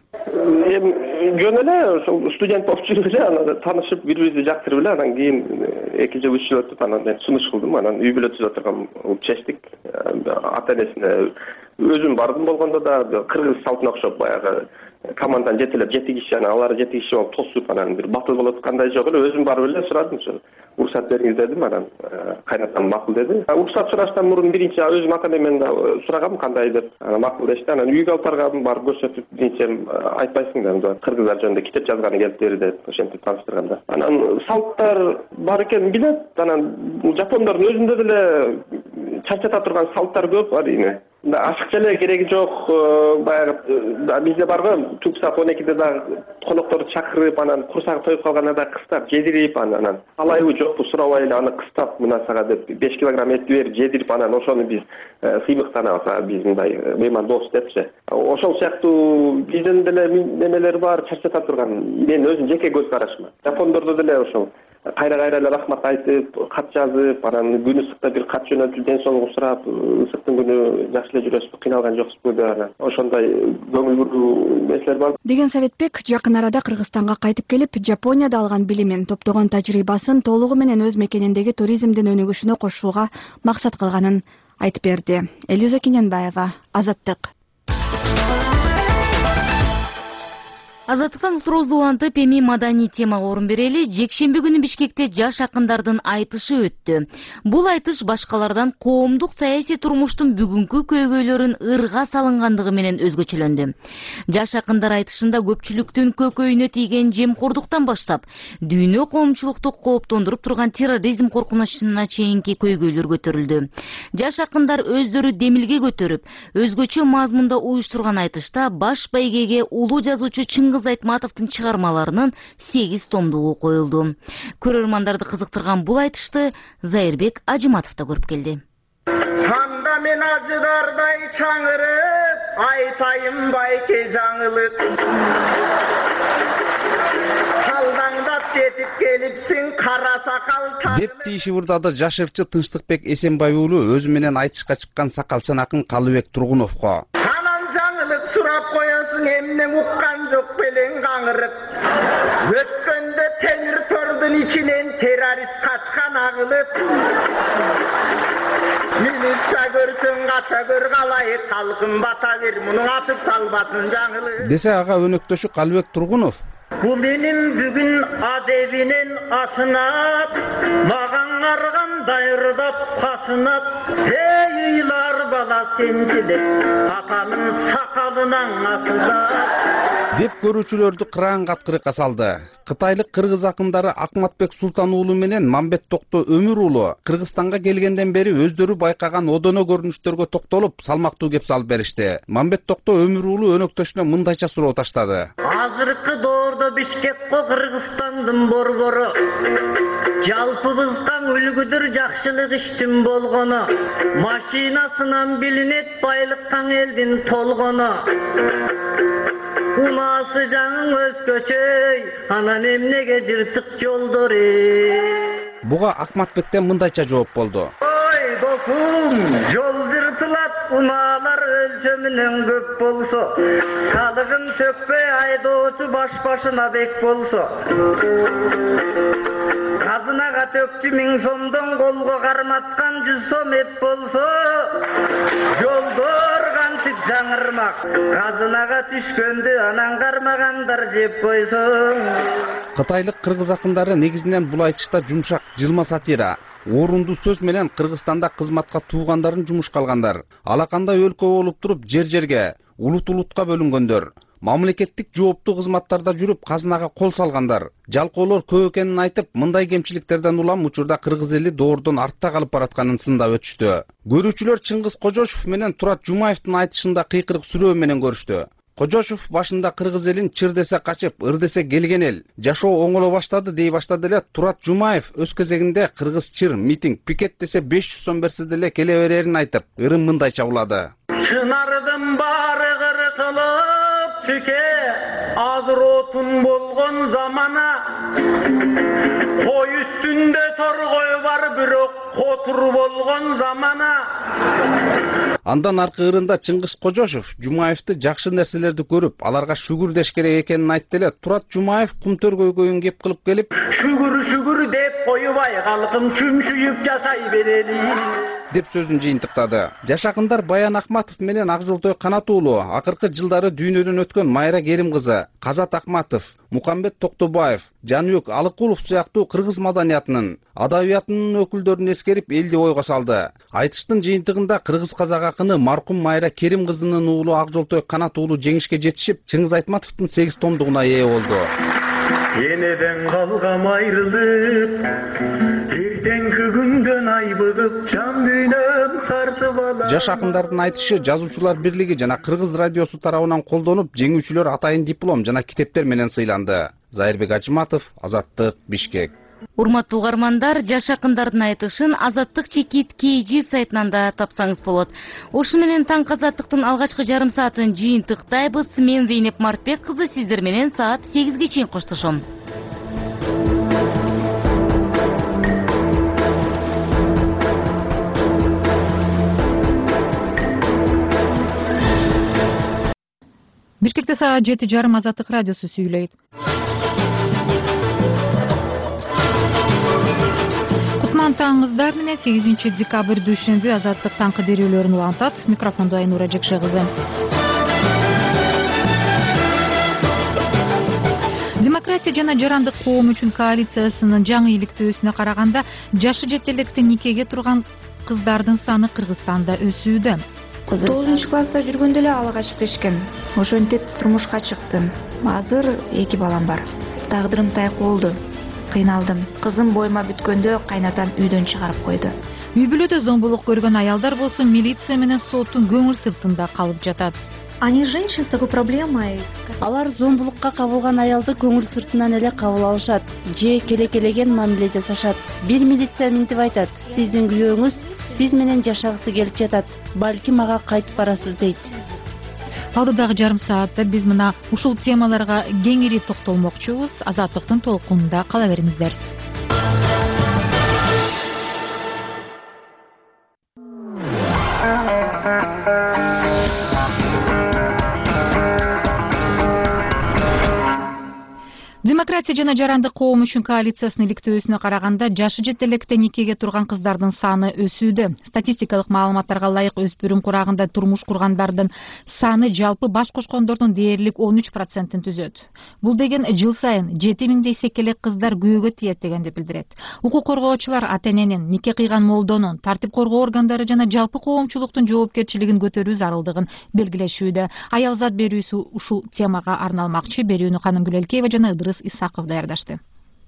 [SPEAKER 14] Жөн эле ошол студент болуп жүрүп эле анан таанышып, бири-бирибизди жактырып эле, анан кийин эки жыл үч жыл өтүп анан мен сунуш кылдым, анан үй бүлө түзүп отурган болуп чечтик. Ата-энесине өзүм бардым болгондо да кыргыз салтына окшоп баягы командадан жетелеп жети киши, анан алар жети киши болуп тосуп, анан бир батыл болуп кандай жок эле, өзүм барып эле сурадым, ошо уруксат бериңиз дедим, анан кайнатам макул деди. Уруксат сураштан мурун биринчи өзүм ата-энемен да сурагам кандай деп, анан макул дешти. Анан үйгө алып баргам, барып көрсөтүп, биринчи айтпайсың да, кыргыздар жөнүндө китеп жазганы келип бери деп ошентип тааныштырганда. Анан салттар бар экенин билет, анан жапондордун өзүндө деле чарчата турган салттар көп бар. Ашыкча эле кереги жок. Баягы бизде бар го түк саат он экиде дагы конокторду чакырып, анан курсагы тоюп калганда да кыстап жедирип, анан алайбы жокпу сурабай эле аны кыстап мына сага деп беш килограмм эт берип жедирип, анан ошону биз сыймыктанабыз, биз мындай мейман дос депчи. Ошол сыяктуу биздин деле немелер бар, чарчата турган. Мен өзүм жеке көз карашым. Жапондордо деле ошол кайра-кайра эле рахмат айтып, кат жазып, анан күн ысыкта бир кат жөнөтүп, ден соолугун сурап, ысыктын күнү жакшы эле жүрөсүзбү, кыйналган жоксузбу деп анан ошондой көңүл буруу нерселер бар.
[SPEAKER 15] Деген Советбек жакын арада Кыргызстанга кайтып келип, Жапонияда алган билимин, топтогон тажрыйбасын толугу менен өз мекениндеги туризмдин өнүгүшүнө кошушууга максат кылганын айтып берди. Элиза Кененбаева, Азаттык.
[SPEAKER 1] Азаттыктан утурубузду улантып, эми маданий темага орун берели. Жекшемби күнү Бишкекте жаш акындардын айтышы өттү. Бул айтыш башкалардан коомдук саясий турмуштун бүгүнкү көйгөйлөрүн ырга салынгандыгы менен өзгөчөлөндү. Жаш акындар айтышында көпчүлүктүн көкөйүнө тийген жемкордуктан баштап, дүйнө коомчулукту кооптондуруп турган терроризм коркунучуна чейинки көйгөйлөр көтөрүлдү. Жаш акындар өздөрү демилге көтөрүп, өзгөчө мазмунда уюштурган айтышта баш байгеге улуу жазуучу Чыңгыз Айтматовдун чыгармаларынын сегиз томдугу коюлду. Көрөрмандарды кызыктырган бул айтышты Зайырбек Ажыматов да көрүп келди.
[SPEAKER 16] Анда мен ажыдардай чаңырып, айтайын байке жаңылык. Калдаңдап жетип келипсиң кара сакал
[SPEAKER 17] деп тийиши бурдады жаш ырчы Тынчтыкбек Эсенбай уулу өзү менен айтышка чыккан сакалчан акын Калыбек Тургуновго.
[SPEAKER 16] Сурап коесуң эмне уккан жок белең каңырып. Өткөндө темир тордун ичинен террорист качкан агылып. Минутта көрсөң кача көр калайык, калкын бата бер, мунун атып салбатын жаңылып.
[SPEAKER 17] Десе ага өнөктөшү Калыбек Тургунов.
[SPEAKER 16] Бул менин бүгүн адебинен ашынат, маган карган дайырдап кашынат. Эй ыйлар бала сенчи деп, атанын сакалынан асынат
[SPEAKER 17] деп көрүүчүлөрдү кыраан каткырыкка салды. Кытайлык кыргыз акындары Акматбек Султан уулу менен Мамбет Токто Өмүр уулу Кыргызстанга келгенден бери өздөрү байкаган одоно көрүнүштөргө токтолуп, салмактуу кеп салып беришти. Мамбет Токто Өмүр уулу өнөктөшүнө мындайча суроо таштады.
[SPEAKER 16] Азыркы доордо Бишкек ко Кыргызстандын борбору. Жалпыбызга үлгүдүр жакшылык иштин болгону. Машинасынан билинет байлыктан элдин толгону. Унасы жаңың өзгөчөй, анан эмнеге жыртык жолдор эй.
[SPEAKER 17] Буга Акматбектен мындайча жооп болду.
[SPEAKER 16] Ой досум, жол жыртылат, унаалар өлчө менен көп болсо, салыгын төкпөй айдоочу баш башына бек болсо. Казынага төкчү миң сомдон колго карматкан жүз сом эп болсо, жолдор кантип жаңырмак, казынага түшкөндү анан кармагандар жеп койсоң.
[SPEAKER 17] Кытайлык кыргыз акындары негизинен бул айтышта жумшак, жылма сатира, орунду сөз менен Кыргызстанда кызматка туугандарын жумушка алгандар, алакандай өлкө болуп туруп жер-жерге, улут-улутка бөлүнгөндөр, мамлекеттик жооптуу кызматтарда жүрүп казынага кол салгандар, жалкоолор көп экенин айтып, мындай кемчиликтерден улам учурда кыргыз эли доордон артта калып баратканын сындап өтүштү. Көрүүчүлөр Чыңгыз Кожошов менен Турат Жумаевдин айтышында кыйкырык сүрөө менен көрүштү. Кожошов башында кыргыз элин чыр десе качып, ыр десе келген эл, жашоо оңоло баштады дей баштады эле. Турат Жумаев өз кезегинде кыргыз чыр, митинг, пикет десе беш жүз сом берсе деле келе берерин айтып, ырын мындайча улады.
[SPEAKER 16] Чынардын баары кыркылып, чике азыр отун болгон замана. Кой үстүндө торгой бар, бирок котур болгон замана.
[SPEAKER 17] Андан аркы ырында Чыңгыз Кожошов Жумаевди жакшы нерселерди көрүп, аларга шүгүр деш керек экенин айтты эле. Турат Жумаев кумтөр көйгөйүн кеп кылып келип,
[SPEAKER 16] шүгүр шүгүр деп коюбай калкым шүмшүйүп жашай берели
[SPEAKER 17] деп сөзүн жыйынтыктады. Жаш акындар Баян Акматов менен Акжолтой Канат уулу, акыркы жылдары дүйнөдөн өткөн Майра Керим кызы, Казат Акматов, Мукамбет Токтобаев, Жаныбек Алыкулов сыяктуу кыргыз маданиятынын, адабиятынын өкүлдөрүн эскерип элди ойго салды. Айтыштын жыйынтыгында кыргыз казак акыны маркум Майра Керим кызынын уулу Акжолтой Канат уулу жеңишке жетишип, Чыңгыз Айтматовдун сегиз томдугуна ээ болду.
[SPEAKER 16] Энеден калгам айрылып, эртеңки күндөн айбыгып жан дүйнөм тартып алам.
[SPEAKER 17] Жаш акындардын айтышы жазуучулар бирлиги жана Кыргыз радиосу тарабынан колдонуп, жеңүүчүлөр атайын диплом жана китептер менен сыйланды. Зайырбек Ачыматов, Азаттык, Бишкек.
[SPEAKER 1] Урматтуу угармандар, жаш акындардын айтышын Азаттык чекит кей жи сайтынан да тапсаңыз болот. Ошу менен таң Азаттыктын алгачкы жарым саатын жыйынтыктайбыз. Мен Зейнеп Мартбек кызы сиздер менен саат сегизге чейин коштошом.
[SPEAKER 18] Бишкекте саат жети жарым Азаттык радиосу сүйлөйт. Кутман таңыңыздар менен сегизинчи декабрь дүйшөмбү Азаттык таңкы берүүлөрүн улантат. Микрофондо Айнура Жекше кызы. Демократия жана жарандык коом үчүн коалициясынын жаңы иликтөөсүнө караганда жашы жете электе никеге турган кыздардын саны Кыргызстанда өсүүдө.
[SPEAKER 19] тогузунчу класста жүргөндө эле ала качып кетишкен. Ошентип турмушка чыктым. Азыр эки балам бар. Тагдырым тайкы болду. Кыйналдым. Кызым боюма бүткөндө кайнатам үйдөн чыгарып койду.
[SPEAKER 18] Үй бүлөдө зомбулук көргөн аялдар болсо милиция менен соттун көңүл сыртында калып жатат.
[SPEAKER 20] Они женщины с такой проблемой. Алар зомбулукка кабылган аялды көңүл сыртынан эле кабыл алышат, же келекелеген мамиле жасашат. Бир милиция минтип айтат: "Сиздин күйөөңүз сиз менен жашагысы келип жатат. Балким ага кайтып барасыз" дейт.
[SPEAKER 18] Алдыдагы жарым саатта биз мына ушул темаларга кеңири токтолмокчубуз. Азаттыктын толкунунда кала бериңиздер. Демократия жана жарандык коом үчүн коалициясынын иликтөөсүнө караганда жашы жете электе никеге турган кыздардын саны өсүүдө. Статистикалык маалыматтарга ылайык өспүрүм курагында турмуш кургандардын саны жалпы баш кошкондордун дээрлик он үч процентин түзөт. Бул деген жыл сайын жети миңдей секелек кыздар күйөөгө тиет дегенди билдирет. Укук коргоочулар ата-эненин, нике кыйган молдонун, тартип коргоо органдары жана жалпы коомчулуктун жоопкерчилигин көтөрүү зарылдыгын белгилешүүдө. Аялзат берүүсү ушул темага арналмакчы. Берүүнү Канымгүл Элкеева жана Ыдырыс Исаков даярдашты.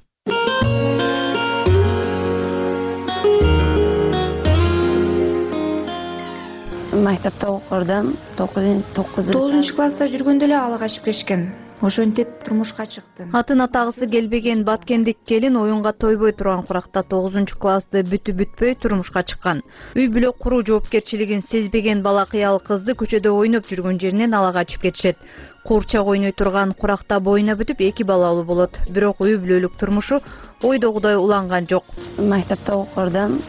[SPEAKER 19] Мектепте окурдум. тогузунчу класста жүргөндө эле ала качып кетишкен. Ошентип турмушка чыктым.
[SPEAKER 21] Атын атагысы келбеген баткендик келин оюнга тойбой турган куракта тогузунчу классты бүтүп бүтпөй турмушка чыккан. Үй бүлө куруу жоопкерчилигин сезбеген бала кыял кызды көчөдө ойноп жүргөн жеринен ала качып кетишет. Куурчак ойной турган куракта боюна бүтүп эки балалуу болот. Бирок үй бүлөлүк турмушу ойдогудай уланган жок.
[SPEAKER 19] Мектепте окурдум.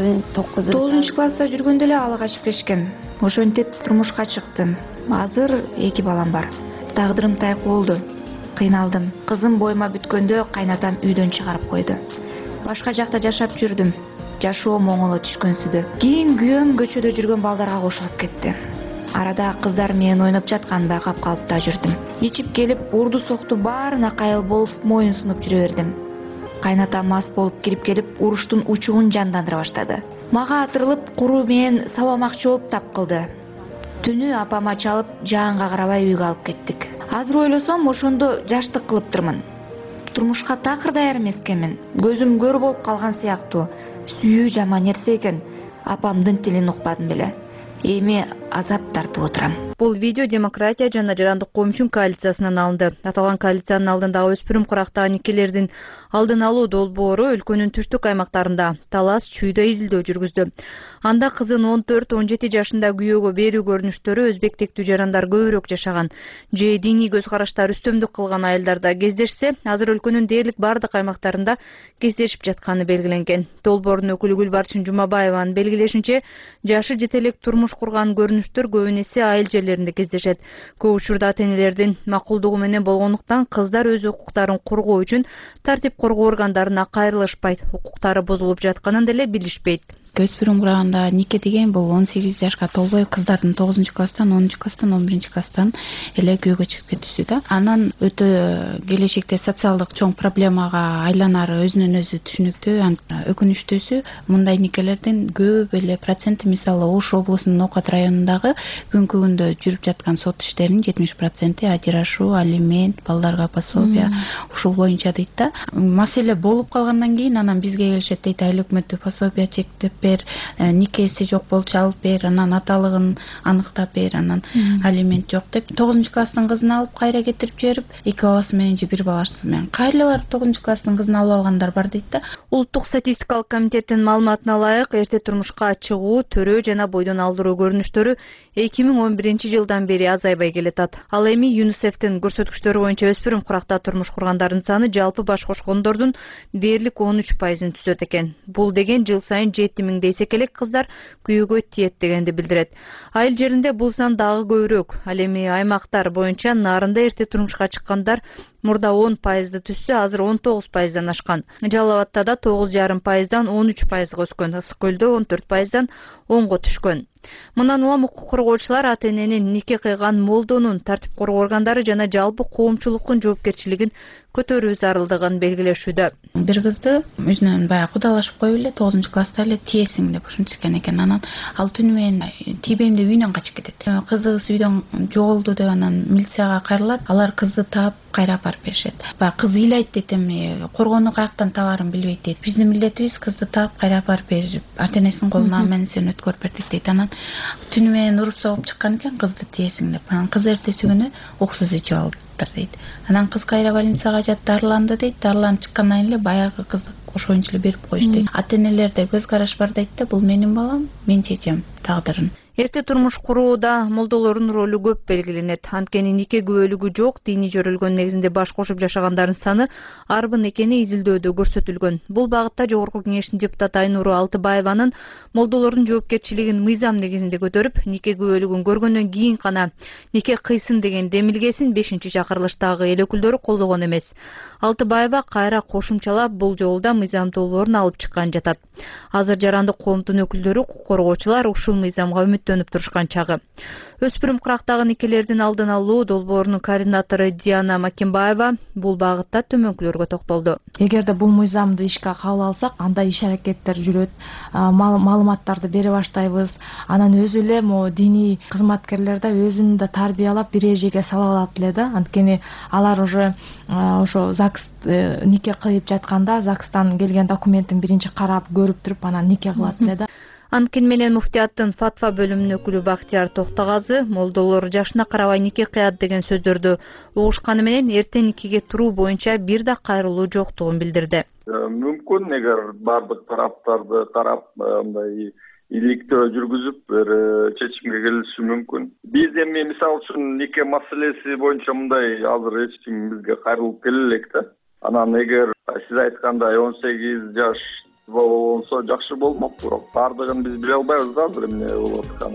[SPEAKER 19] тогузунчу класста жүргөндө эле ала качып кетишкен. Ошентип турмушка чыктым. Азыр эки балам бар. Тагдырым тайкы болду. Кыйналдым. Кызым боюма бүткөндө кайнатам үйдөн чыгарып койду. Башка жакта жашап жүрдүм. Жашоом оңоло түшкөнсүдө. Кийин күйөөм көчөдө жүргөн балдарга кошулуп кетти. Арада кыздар менен ойноп жатканын байкап калып да жүрдүм. Ичип келип, урду сокту баарына кайыл болуп, моюн сунуп жүрө бердим. Кайнатам мас болуп кирип келип, уруштун учугун жандандыра баштады. Мага атырылып, куру менен сабамакчы болуп тап кылды. Түнү апама чалып, жаанга карабай үйгө алып кеттик. Азыр ойлосом, ошондо жаштык кылыптырмын. Турмушка такыр даяр эмескенмин. Көзүм көр болуп калган сыяктуу. Сүйүү жаман нерсе экен. Апамдын тилин укпадым беле. Эми азап тартып отурам.
[SPEAKER 21] Бул видео Демократия жана жарандык коом үчүн коалициясынан алынды. Аталган коалициянын алдындагы өспүрүм курактагы никелердин алдын алуу долбоору өлкөнүн түштүк аймактарында талас чүйдө изилдөө жүргүздү. Анда кызын он төрт он жети жашында күйөөгө берүү көрүнүштөрү өзбек тектүү жарандар көбүрөөк жашаган. Же диний көз караштар үстөмдүк кылган айылдарда кездешсе, азыр өлкөнүн дээрлик бардык аймактарында кездешип жатканы белгиленген. Долбоордун өкүлү Гүлбарчын Жумабаеванын белгилешинче, жашы жете элек турмуш курган көрүнүштөр көбүн эсе айыл жерлеринде кездешет. Көп учурда ата-энелердин макулдугу менен болгондуктан кыздар өз укуктарын коргоо үчүн тартип коргоо органдарына кайрылышпайт, укуктары бузулуп жатканын деле билишпейт.
[SPEAKER 20] өспүрүм кураганда нике деген бул он сегиз жашка толбой кыздардын тогузунчу класстан онунчу класстан он биринчи класстан эле күйөөгө чыгып кетүүсү да. Анан өтө келечекте социалдык чоң проблемага айланары өзүнөн өзү түшүнүктүү. Өкүнүчтүүсү мындай никелердин көп эле проценти, мисалы Ош облусунун Ноокат районундагы бүгүнкү күндө жүрүп жаткан сот иштеринин жетимиш проценти ажырашуу, алимент, балдарга пособие ушул боюнча дейт да. Маселе болуп калгандан кийин анан бизге келишет дейт, айыл өкмөтү пособие чектеп бер, никеси жок болчу алып бер, анан аталыгын аныктап бер, анан алимент жок деп. тогузунчу класстын кызын алып кайра кетирип жиберип, эки баласы менен же бир баласы менен кайра барып тогузунчу класстын кызын алып алгандар бар дейт да.
[SPEAKER 21] Улуттук статистикалык комитеттин маалыматына ылайык, эрте турмушка чыгуу, төрөө жана бойдон алдыруу көрүнүштөрү эки миң он биринчи жылдан бери азайбай келатат. Ал эми ЮНИСЕФтин көрсөткүчтөрү боюнча өспүрүм куракта турмуш кургандардын саны жалпы баш кошкондордун дээрлик он үч пайызын түзөт экен. Бул деген жыл сайын жети миңдей эсекелек кыздар күйөөгө тиет дегенди билдирет. Айыл жеринде бул сан дагы көбүрөөк. Ал эми аймактар боюнча Нарында эрте турмушка чыккандар мурда он пайызды түзсө, азыр он тогуз пайыздан ашкан. Жалал Абадта да тогуз жарым пайыздан он үч пайызга өскөн. Ысык Көлдө он төрт пайыздан онго түшкөн. Мындан улам укук коргоочулар ата эненин нике кыйган молдонун, тартип коргоо органдары жана жалпы коомчулуктун жоопкерчилигин көтөрүү зарылдыгын белгилешүүдө.
[SPEAKER 20] Бир кызды өзүнөн баягы кудалашып коюп эле тогузунчу класста эле тиесиң деп ушинтишкен экен. Анан ал түнү менен тийбейм деп үйүнөн качып кетет. Кызыбыз үйдөн жоголду деп анан милицияга кайрылат. Алар кызды таап кайра апарып беришет. Баягы кыз ыйлайт дейт, эми коргоону каяктан табаарын билбейт дейт. Биздин милдетибиз кызды таап кайра апарып берип, ата энесинин колуна мен сени өткөрүп бердик дейт. Анан түнү менен уруп согуп чыккан экен, кызды тиесиң деп. Анан кыз эртеси күнү уксуз ичип алыптыр дейт. Анан кыз кайра больницага жатып дарыланды дейт. Дарыланып чыккандан кийин эле баягы кызды ошоюнчу эле берип коюшту дейт. Ата энелерде көз караш бар дейт да, бул менин балам, мен чечем тагдырын.
[SPEAKER 21] Эрте турмуш курууда молдолордун ролу көп белгиленет. Анткени нике күбөлүгү жок, диний жөрөлгөн негизинде баш кошуп жашагандардын саны арбын экени изилдөөдө көрсөтүлгөн. Бул багытта Жогорку Кеңештин депутаты Айнуру Алтыбаеванын молдолордун жоопкерчилигин мыйзам негизинде көтөрүп, нике күбөлүгүн көргөндөн кийин гана нике кыйсын деген демилгесин бешинчи чакырылыштагы эл өкүлдөрү колдогон эмес. Алтыбаева кайра кошумчалап, бул жолу да мыйзам долбоорун алып чыккан жатат. Азыр жарандык коомдун өкүлдөрү, укук коргоочулар ушул мыйзамга үмүттөнүп турушкан чагы. Өспүрүм курактагы никелердин алдын алуу долбоорунун координатору Диана Макимбаева бул багытта төмөнкүлөргө токтолду.
[SPEAKER 5] Эгерде бул мыйзамды ишке кабыл алсак, анда иш аракеттер жүрөт, маалыматтарды бере баштайбыз. Анан өзү эле могу диний кызматкерлер да өзүн да тарбиялап бир эрежеге сала алат эле да. Анткени алар уже ошо ЗАГС нике кыйып жатканда ЗАГСтан келген документин биринчи карап көрүп туруп анан нике кылат эле да.
[SPEAKER 21] Анткени менен муфтияттын фатва бөлүмүнүн өкүлү Бактияр Токтогазы молдолор жашына карабай нике кыят деген сөздөрдү угушканы менен эрте никеге туруу боюнча бир да кайрылуу жоктугун билдирди.
[SPEAKER 22] Мүмкүн, эгер бардык тараптарды карап мындай иликтөө жүргүзүп бир чечимге келиши мүмкүн. Биз эми мисалы үчүн нике маселеси боюнча мындай азыр эч ким бизге кайрылып келе элек да. Анан эгер сиз айткандай он сегиз жаш болсо жакшы болмок, бирок бардыгын биз биле албайбыз да азыр эмне болуп атканын.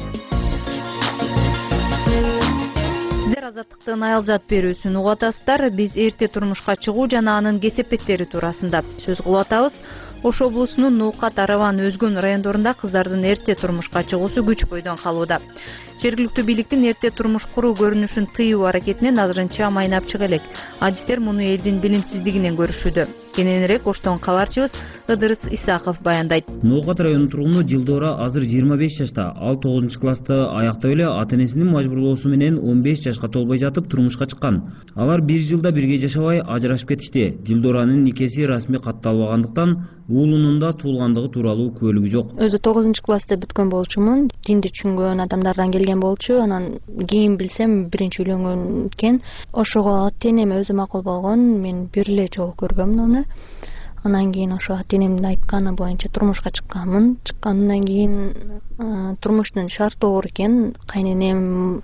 [SPEAKER 21] Сиздер Азаттыктын аялзат берүүсүн угуп атасыздар. Биз эрте турмушка чыгуу жана анын кесепеттери туурасында сөз кылып атабыз. Ош облусунун Ноокат, Араван, өзгөн райондорунда кыздардын эрте турмушка чыгуусу күч бойдон калууда. Жергиликтүү бийликтин эрте турмуш куруу көрүнүшүн тыюу аракетинен азырынча майнап чыга элек. Адистер муну элдин билимсиздигинен көрүшүүдө. Кененирээк Оштон кабарчыбыз Ыдырыс Исаков баяндайт.
[SPEAKER 9] Ноокат районунун тургуну Жылдора азыр жыйырма беш жашта. Ал тогузунчу классты аяктап эле ата энесинин мажбурлоосу менен он беш жашка толбой жатып турмушка чыккан. Алар бир жылда бирге жашабай ажырашып кетишти. Жылдоранын никеси расмий катталбагандыктан уулунун да туулгандыгы тууралуу күбөлүгү жок.
[SPEAKER 23] Өзү тогузунчу класста бүткөн болчумун. Динди түшүнгөн адамдардан келген болчу. Анан кийин билсем биринчи үйлөнгөн экен. Ошого ата энем өзү макул болгон. Мен бир эле жолу көргөмүн аны. Анан кийин ошо ата энемдин айтканы боюнча турмушка чыкканмын. Чыккандан кийин турмуштун шарты оор экен. Кайненем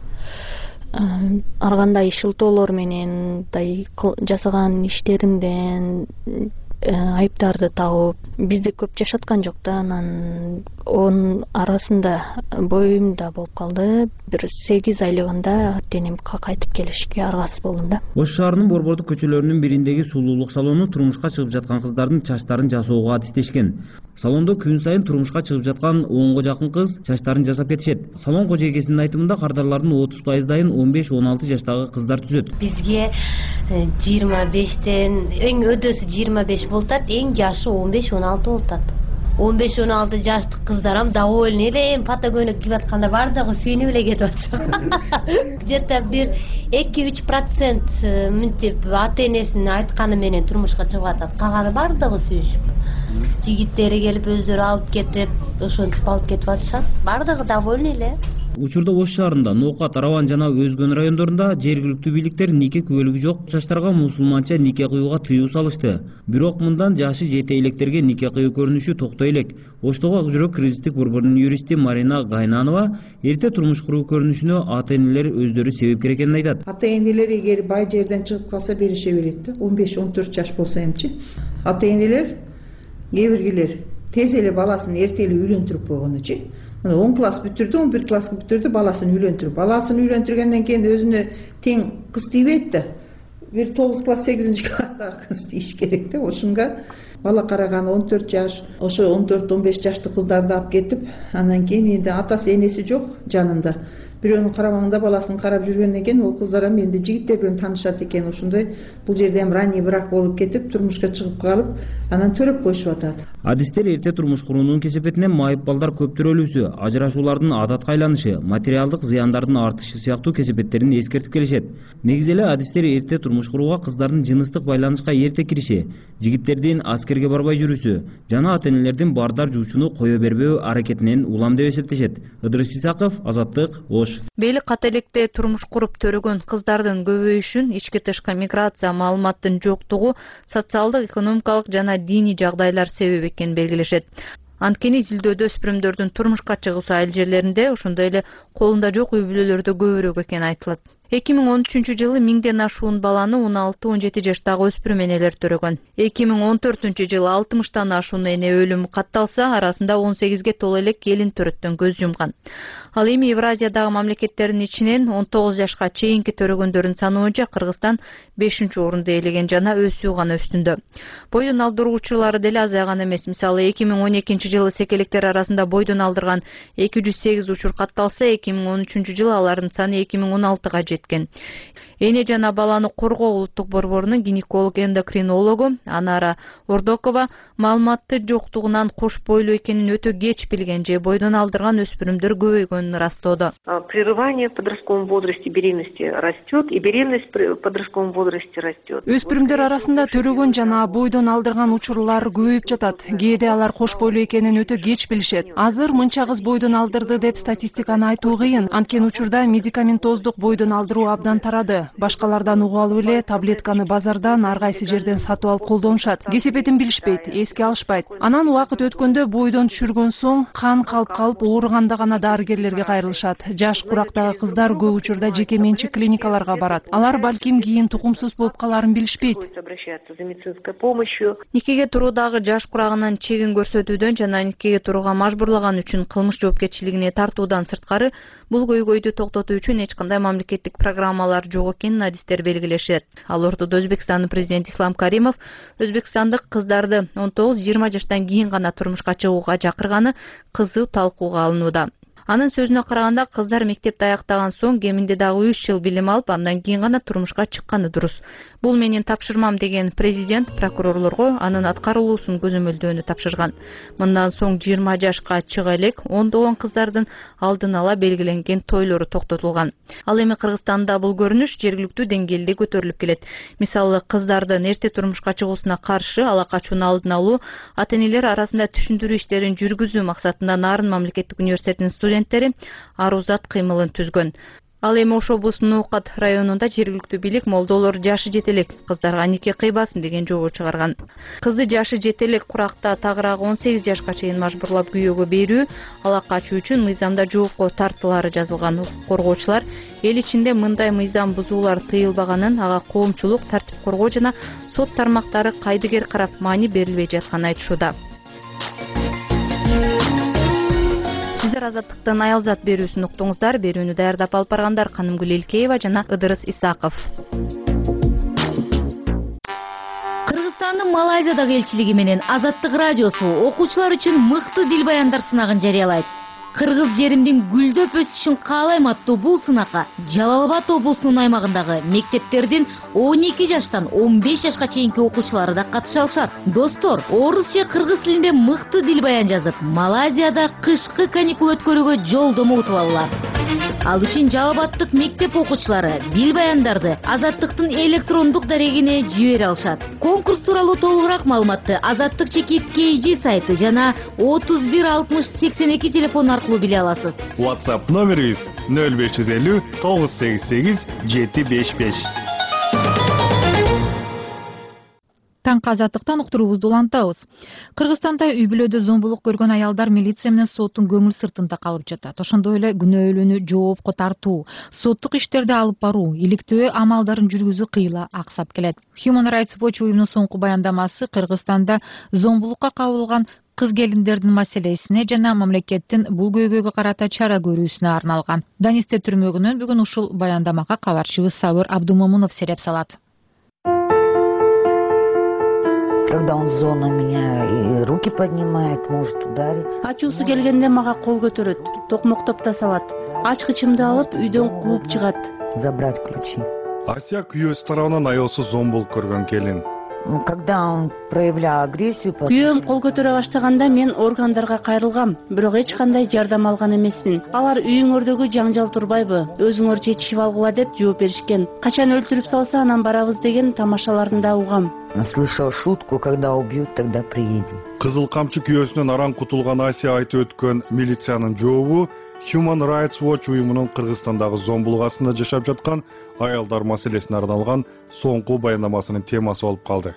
[SPEAKER 23] ар кандай шылтоолор менен жасаган иштеримден айыптарды табып бизде көп жашаткан жок да, анан онун арасында боюм да болуп калды. Бир сегиз айлыгында денем кайтып келишке аргасыз болдум да.
[SPEAKER 9] Ош шаарынын Борбордук көчөлөрүнүн бириндеги сулуулук салону турмушка чыгып жаткан кыздардын чачтарын жасоого адистешкен. Салондо күн сайын турмушка чыгып жаткан онго жакын кыз чачтарын жасап кетишет. Салон кожойкесинин айтымында кардарлардын отуз пайыздайын он беш он алты жаштагы кыздар түзөт.
[SPEAKER 2] Бизге жыйырма бештен эң өдөсү жыйырма беш болтат, эң жашы он беш он алты болтат. он беш он алты жаштык кыздарам довольный эле, эми патагонок кийип атканда бардыгы сүйүнүп эле кетип атышат. Где-то бир эки үч процент мынтип ата энесинин айтканы менен турмушка чыгып атат. Калганы бардыгы сүйүшүп. Жигиттери келип өздөрү алып кетип, ошентип алып кетип атышат. Бардыгы довольный эле.
[SPEAKER 9] Учурда Ош шаарында, Ноокат, Араван жана өзгөн райондорунда жергиликтүү бийликтер нике күбөлүгү жок жаштарга мусулманча нике кыюуга тыюу салышты. Бирок мындан жашы жете электерге нике кыюу көрүнүшү токтой элек. Оштогу Ак жүрөк кризистик борборунун юристи Марина Гайнанова эрте турмуш куруу көрүнүшүнө ата энелер өздөрү себепкер экенин айтат.
[SPEAKER 7] Ата энелер эгер бай жерден чыгып калса берише берет да, он беш он төрт жаш болсо эмчи. Ата энелер кээ биргилер тез эле баласын эрте эле үйлөндүрүп койгонучу. он класс бүтүрдү, он бир класс бүтүрдү, баласын үйлөндүрүп. Баласын үйлөндүргөндөн кийин өзүнө тең кыз тийбейт да. Бир тогуз класс, сегизинчи класстагы кыз тийиш керек да. Ошунга бала караганы он төрт жаш, ошо он төрт он беш жашты кыздарды алып кетип, анан кийин энди атасы энеси жок жанында. Бирөөнүн карамагында баласын карап жүргөндөн кийин ол кыздар эми жигиттер менен таанышат экен. Ошондой бул жерде эми ранний брак болуп кетип, турмушка чыгып калып, анан төрөп коюшуп атат.
[SPEAKER 9] Адистер эрте турмуш куруунун кесепетинен майып балдар көптөрөлүүсү, ажырашуулардын адатка айланышы, материалдык зыяндардын артышы сыяктуу кесепеттерин эскертип келишет. Негизи эле адистер эрте турмуш курууга кыздардын жыныстык байланышка эрте кириши, жигиттердин аскерге барбай жүрүүсү жана ата энелердин бардар жуучуну кое бербөө аракетинен улам деп эсептешет. Ыдырыс Исаков, Азаттык, Ош.
[SPEAKER 21] Бейли ката электе турмуш куруп төрөгөн кыздардын көбөйүшүн ички тышкы миграция маалыматтын жоктугу, социалдык, экономикалык жана диний жагдайлар себеп экенин белгилешет. Анткени изилдөөдө өспүрүмдөрдүн турмушка чыгуусу айыл жерлеринде, ошондой эле колунда жок үй бүлөлөрдө көбүрөөк экени айтылат. эки миң он үчүнчү жылы миңден ашуун баланы он алты он жети жаштагы өспүрүм энелер төрөгөн. эки миң он төртүнчү жылы алтымыштан ашуун эне өлүмү катталса, арасында он сегизге толо элек келин төрөттөн көз жумган. Ал эми Евразиядагы мамлекеттердин ичинен он тогуз жашка чейинки төрөгөндөрдүн саны боюнча Кыргызстан бешинчи орунду ээлеген жана өсүү гана үстүндө. Бойдон алдыруу учурлары деле азайган эмес. Мисалы эки миң он экинчи жылы секелектер арасында бойдон алдырган эки жүз сегиз учур катталса, эки миң он үчүнчү жылы алардын саны эки миң он алтыга жеткен. Эне жана баланы коргоо улуттук борборунун гинеколог эндокринологу Анара Ордокова маалыматты жоктугунан кош бойлуу экенин өтө кеч билген же бойдон алдырган өспүрүмдөр көбөйгөнүн ырастоодо.
[SPEAKER 10] Прерывание в подростковом возрасте беременности растет, и беременность в подростковом возрасте растет.
[SPEAKER 24] Өспүрүмдөр арасында төрөгөн жана бойдон алдырган учурлар көбөйүп жатат. Кээде алар кош бойлуу экенин өтө кеч билишет. Азыр мынча кыз бойдон алдырды деп статистиканы айтуу кыйын. Анткени учурда медикаментоздук бойдон алдыруу абдан тарады. Башкалардан угуп алып эле таблетканы базардан ар кайсы жерден сатып алып колдонушат. Кесепетин билишпейт, эске алышпайт. Анан убакыт өткөндө бойдон түшүргөн соң кан калып калып ооруганда гана дарыгерлерге кайрылышат. Жаш курактагы кыздар көп учурда жеке менчик клиникаларга барат. Алар балким кийин тукумсуз болуп каларын билишпейт.
[SPEAKER 21] Никеге туруудагы жаш курагынан чегин көрсөтүүдөн жана никеге турууга мажбурлаган үчүн кылмыш жоопкерчилигине тартуудан сырткары бул көйгөйдү токтотуу үчүн эч кандай мамлекеттик программалар жок экенин адистер белгилешет. Ал ортодо Өзбекстандын президенти Ислам Каримов өзбекстандык кыздарды он тогуз жыйырма жаштан кийин гана турмушка чыгууга чакырганы кызуу талкууга алынууда. Анын сөзүнө караганда, кыздар мектепти аяктаган соң кеминде дагы үч жыл билим алып, андан кийин гана турмушка чыкканы дурус. Бул менин тапшырмам деген президент прокурорлорго анын аткарылуусун көзөмөлдөөнү тапшырган. Мындан соң жыйырма жашка чыга элек ондогон кыздардын алдын ала белгиленген тойлору токтотулган. Ал эми Кыргызстанда бул көрүнүш жергиликтүү деңгээлде көтөрүлүп келет. Мисалы, кыздардын эрте турмушка чыгуусуна каршы ала качууну алдын алуу, ата энелер арасында түшүндүрүү иштерин жүргүзүү максатында Нарын мамлекеттик университетинин студенттери арузат кыймылын түзгөн. Ал эми Ош облусунун Ноокат районунда жергиликтүү бийлик молдолор жашы жете элек кыздарга нике кыйбасын деген жобо чыгарган. Кызды жашы жете элек куракта тагыраагы он сегиз жашка чейин мажбурлап күйөөгө берүү, ала качуу үчүн мыйзамда жоопко тартылары жазылган. Коргоочулар эл ичинде мындай мыйзам бузуулар тыйылбаганын, ага коомчулук, тартип коргоо жана сот тармактары кайдыгер карап маани берилбей жатканын айтышууда. Сиздер Азаттыктын аялзат берүүсүн уктуңуздар. Берүүнү даярдап алып баргандар Канымгүл Элкеева жана Ыдырыс Исаков. Кыргызстандын Малайзиядагы элчилиги менен Азаттык радиосу окуучулар үчүн мыкты дил баяндар сынагын жарыялайт. Кыргыз жеримдин гүлдөп өсүшүн каалайм аттуу бул сынакка Жалал Абад облусунун аймагындагы мектептердин он эки жаштан он беш жашка чейинки окуучулары да катыша алышат. Достор, орус же кыргыз тилинде мыкты дил баян жазып, Малайзияда кышкы каникул өткөрүүгө жолдомо утуп алалар. Ал үчүн Жалал Абадтык мектеп окуучулары дил баяндарды Азаттыктын электрондук дарегине жибере алышат. Конкурс тууралуу толугураак маалыматты Азаттык чекит кей джи сайты жана отуз бир алтымыш сексен эки телефон аркылуу биле аласыз.
[SPEAKER 13] WhatsApp номерибиз нөл беш жүз элүү тогуз сегиз сегиз жети беш беш.
[SPEAKER 18] Таңкы Азаттыктан уктуруубузду улантабыз. Кыргызстанда үй бүлөдө зомбулук көргөн аялдар милиция менен соттун көңүл сыртында калып жатат. Ошондой эле күнөөлүүнү жоопко тартуу, соттук иштерди алып баруу, иликтөө амалдарын жүргүзүү кыйла аксап келет. Human Rights Watch уюмунун соңку баяндамасы Кыргызстанда зомбулукка кабылган кыз келиндердин маселесине жана мамлекеттин бул көйгөйгө карата чара көрүүсүнө арналган. Данисте түрмөгүнөн бүгүн ушул баяндамага кабарчыбыз Сабыр Абдумомунов сереп салат.
[SPEAKER 4] Когда он зона меня и руки поднимает, может ударить.
[SPEAKER 20] Ачуусу келгенде мага кол көтөрөт, токмоктоп да салат. Ачкычымды алып үйдөн кууп чыгат.
[SPEAKER 4] Забрать ключи.
[SPEAKER 13] Асия күйөөсү тарабынан аялсыз зомбулук көргөн келин.
[SPEAKER 4] Когда он проявлял агрессию,
[SPEAKER 20] күйөөм кол көтөрө баштаганда мен органдарга кайрылгам, бирок эч кандай жардам алган эмесмин. Алар үйүңөрдөгү жаңжал турбайбы, өзүңөр чечишип алгыла деп жооп беришкен. Качан өлтүрүп салса анан барабыз деген тамашаларында угам.
[SPEAKER 4] Слышал шутку, когда убьют, тогда приедем.
[SPEAKER 13] Кызыл камчы күйөөсүнөн аран кутулган Асия айтып өткөн милициянын жообу Human Rights Watch уюмунун Кыргызстандагы зомбулук астында жашап жаткан аялдар маселесине арналган соңку баяндамасынын темасы болуп калды.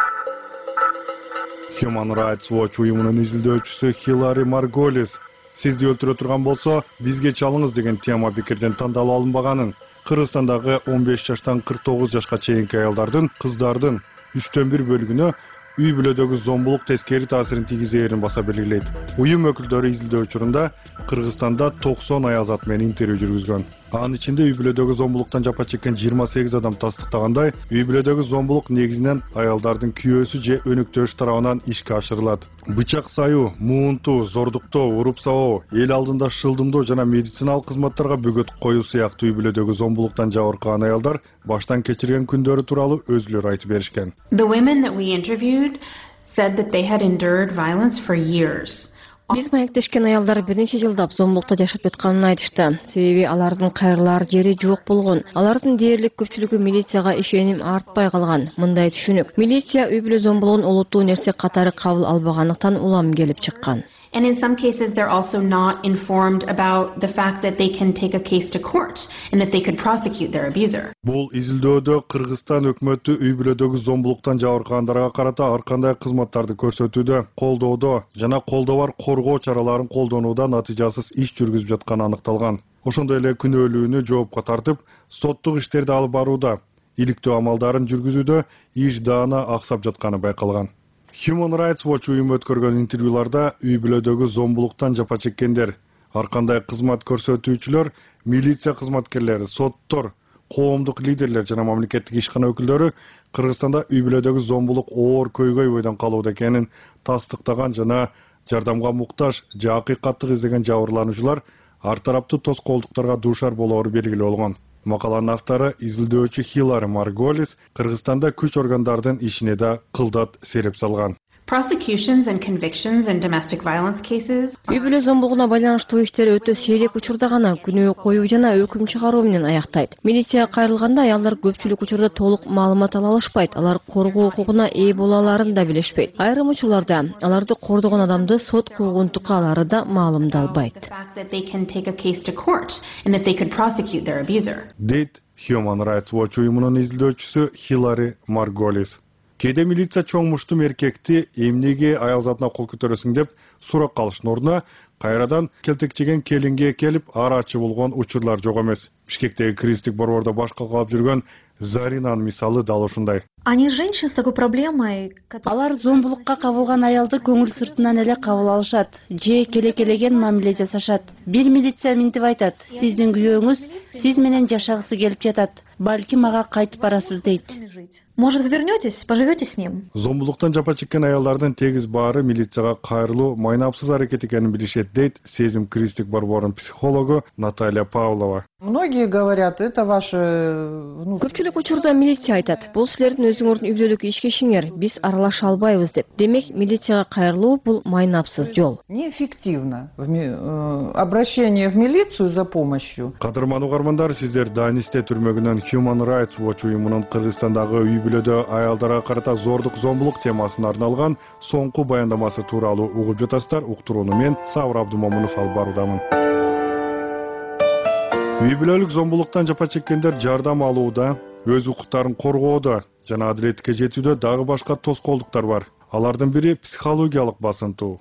[SPEAKER 13] Human Rights Watch уюмунун изилдөөчүсү Хилари Марголис сизди өлтүрө турган болсо бизге чалыңыз деген тема пикирден тандалып алынбаганын, Кыргызстандагы он беш жаштан кырк тогуз жашка чейинки аялдардын, кыздардын үчтөн бир бөлүгүнө үй бүлөдөгү зомбулук тескери таасирин тийгизээрин баса белгилейт. Уюм өкүлдөрү изилдөө учурунда Кыргызстанда токсон аязат менен интервью жүргүзгөн. Анын ичинде үй бүлөдөгү зомбулуктан жапа чеккен жыйырма сегиз адам тастыктагандай, үй бүлөдөгү зомбулук негизинен аялдардын күйөөсү же өнөктөш тарабынан ишке ашырылат. Бычак саюу, муунтуу, зордуктоо, уруп сабоо, эл алдында шылдымдоо жана медициналык кызматтарга бөгөт коюу сыяктуу үй бүлөдөгү зомбулуктан жабыркаган аялдар баштан кечирген күндөрү тууралуу өзүлөрү айтып беришкен.
[SPEAKER 6] The women that we interviewed said that they had endured violence for years.
[SPEAKER 8] Биз маектешкен аялдар бир нече жылдап зомбулукта жашап жатканын айтышты. Себеби алардын кайрылар жери жок болгон. Алардын дээрлик көпчүлүгү милицияга ишеним артпай калган. Мындай түшүнүк. Милиция үй бүлө зомбулугун олуттуу нерсе катары кабыл албагандыктан улам келип чыккан.
[SPEAKER 6] And in some cases, they're also not informed about the fact that they can take a case to court and that they could prosecute their abuser.
[SPEAKER 13] Бул изилдөөдө Кыргызстан өкмөтү үй бүлөдөгү зомбулуктан жабыркагандарга карата ар кандай кызматтарды көрсөтүүдө, колдоодо жана колдоо бар коргоо чараларын колдонууда натыйжасыз иш жүргүзүп жатканы аныкталган. Ошондой эле күнөөлүүнү жоопко тартып, соттук иштерди алып барууда, иликтөө амалдарын жүргүзүүдө иш даана аксап жатканы байкалган. Human Rights Watch уюму өткөргөн интервьюларда үй бүлөдөгү зомбулуктан жапа чеккендер, ар кандай кызмат көрсөтүүчүлөр, милиция кызматкерлери, соттор, коомдук лидерлер жана мамлекеттик ишкана өкүлдөрү Кыргызстанда үй бүлөдөгү зомбулук оор көйгөй бойдон калууда экенин тастыктаган жана жардамга муктаж же акыйкаттык издеген жабырлануучулар ар тараптуу тоскоолдуктарга дуушар болоору белгилүү болгон. Макаланын автору изилдөөчү Хилари Марголис Кыргызстанда күч органдардын ишине да кылдат сереп салган.
[SPEAKER 6] Prosecutions and convictions in domestic violence cases.
[SPEAKER 8] Үй бүлө зомбулугуна байланыштуу иштер өтө сейрек учурда гана күнөө коюу жана өкүм чыгаруу менен аяктайт. Милицияга кайрылганда аялдар көпчүлүк учурда толук маалымат ала алышпайт, алар коргоо укугуна ээ боло аларын да билишпейт. Айрым учурларда аларды кордогон адамды сот куугун тука алары да маалымдалбайт.
[SPEAKER 13] Дейт Human Rights Watch уюмунун изилдөөчүсү Хилари Марголис. Кээде милиция чоң муштум эркекти эмнеге аялзатына кол көтөрөсүң деп сурак калыштын ордуна кайрадан келтекчеген келинге келип арачы болгон учурлар жок эмес. Бишкектеги кризистик борбордо баш калкалап жүргөн Заринанын мисалы дал ушундай.
[SPEAKER 19] Они женщины с такой проблемой.
[SPEAKER 20] Алар зомбулукка кабылган аялды көңүл сыртынан эле кабыл алышат, же келекелеген мамиле жасашат. Бир милиция минтип айтат: "Сиздин күйөөңүз сиз менен жашагысы келип жатат. Балки мага кайтып барасыз" дейт.
[SPEAKER 19] Может, вы вернетесь, поживете с ним?
[SPEAKER 13] Зомбулуктан жапа чеккен аялдардын тегиз баары милицияга кайрылуу майнапсыз аракет экенин билишет дейт Сезим кризистик борборунун психологу Наталья Павлова.
[SPEAKER 3] Многие говорят, это ваше...
[SPEAKER 8] Көпчүлүк учурда милиция айтат: "Бул силердин өзүңөрдүн үйлүүлүк ишкешиңер, биз аралаша албайбыз" деп. Демек, милицияга кайрылуу бул майнапсыз жол.
[SPEAKER 3] Неэффективно обращение в милицию за помощью.
[SPEAKER 13] Кадырман угармандар, сиздер Данисте түрмөгүнөн Human Rights Watch уюмунун Кыргызстандагы үй бүлөдө аялдарга карата зордук зомбулук темасына арналган соңку баяндамасы тууралуу угуп жатасыздар. Уктурууну мен Сабыр Абдумомунов алып баруудамын. Үй бүлөлүк зомбулуктан жапа чеккендер жардам алууда, өз укуктарын коргоодо жана адилетке жетүүдө дагы башка тоскоолдуктар бар. Алардын бири психологиялык басынтуу.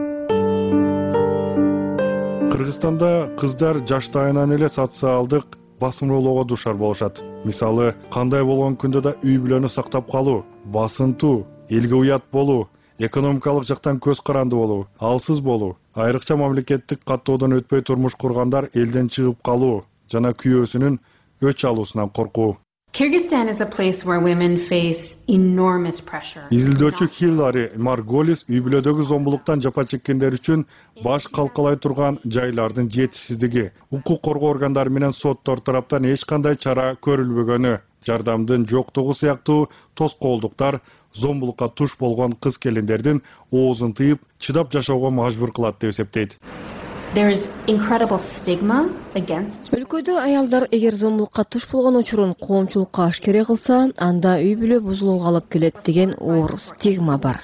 [SPEAKER 13] Кыргызстанда кыздар жаштайынан эле социалдык басымдоого душар болушат. Мисалы, кандай болгон күндө да үй бүлөнү сактап калуу, басынтуу, элге уят болуу, экономикалык жактан көз каранды болуу, алсыз болуу, айрыкча мамлекеттик каттоодон өтпөй турмуш кургандар элден чыгып калуу жана күйөөсүнүн өч алуусунан коркуу.
[SPEAKER 6] Kyrgyzstan is a place where women face enormous pressure.
[SPEAKER 13] Изилдөөчү Хиллари Марголис үй бүлөдөгү зомбулуктан жапа чеккендер үчүн баш калкалай турган жайлардын жетишсиздиги, укук коргоо органдары менен соттор тараптан эч кандай чара көрүлбөгөнү, жардамдын жоктугу сыяктуу тоскоолдуктар зомбулукка туш болгон кыз келиндердин оозун тыйып, чыдап жашоого мажбур кылат деп эсептейт.
[SPEAKER 6] There's incredible stigma against.
[SPEAKER 8] Өлкөдө аялдар эгер зомбулукка туш болгон учурун коомчулукка ашкере кылса, анда үй бүлө бузулууга алып келет деген оор стигма бар.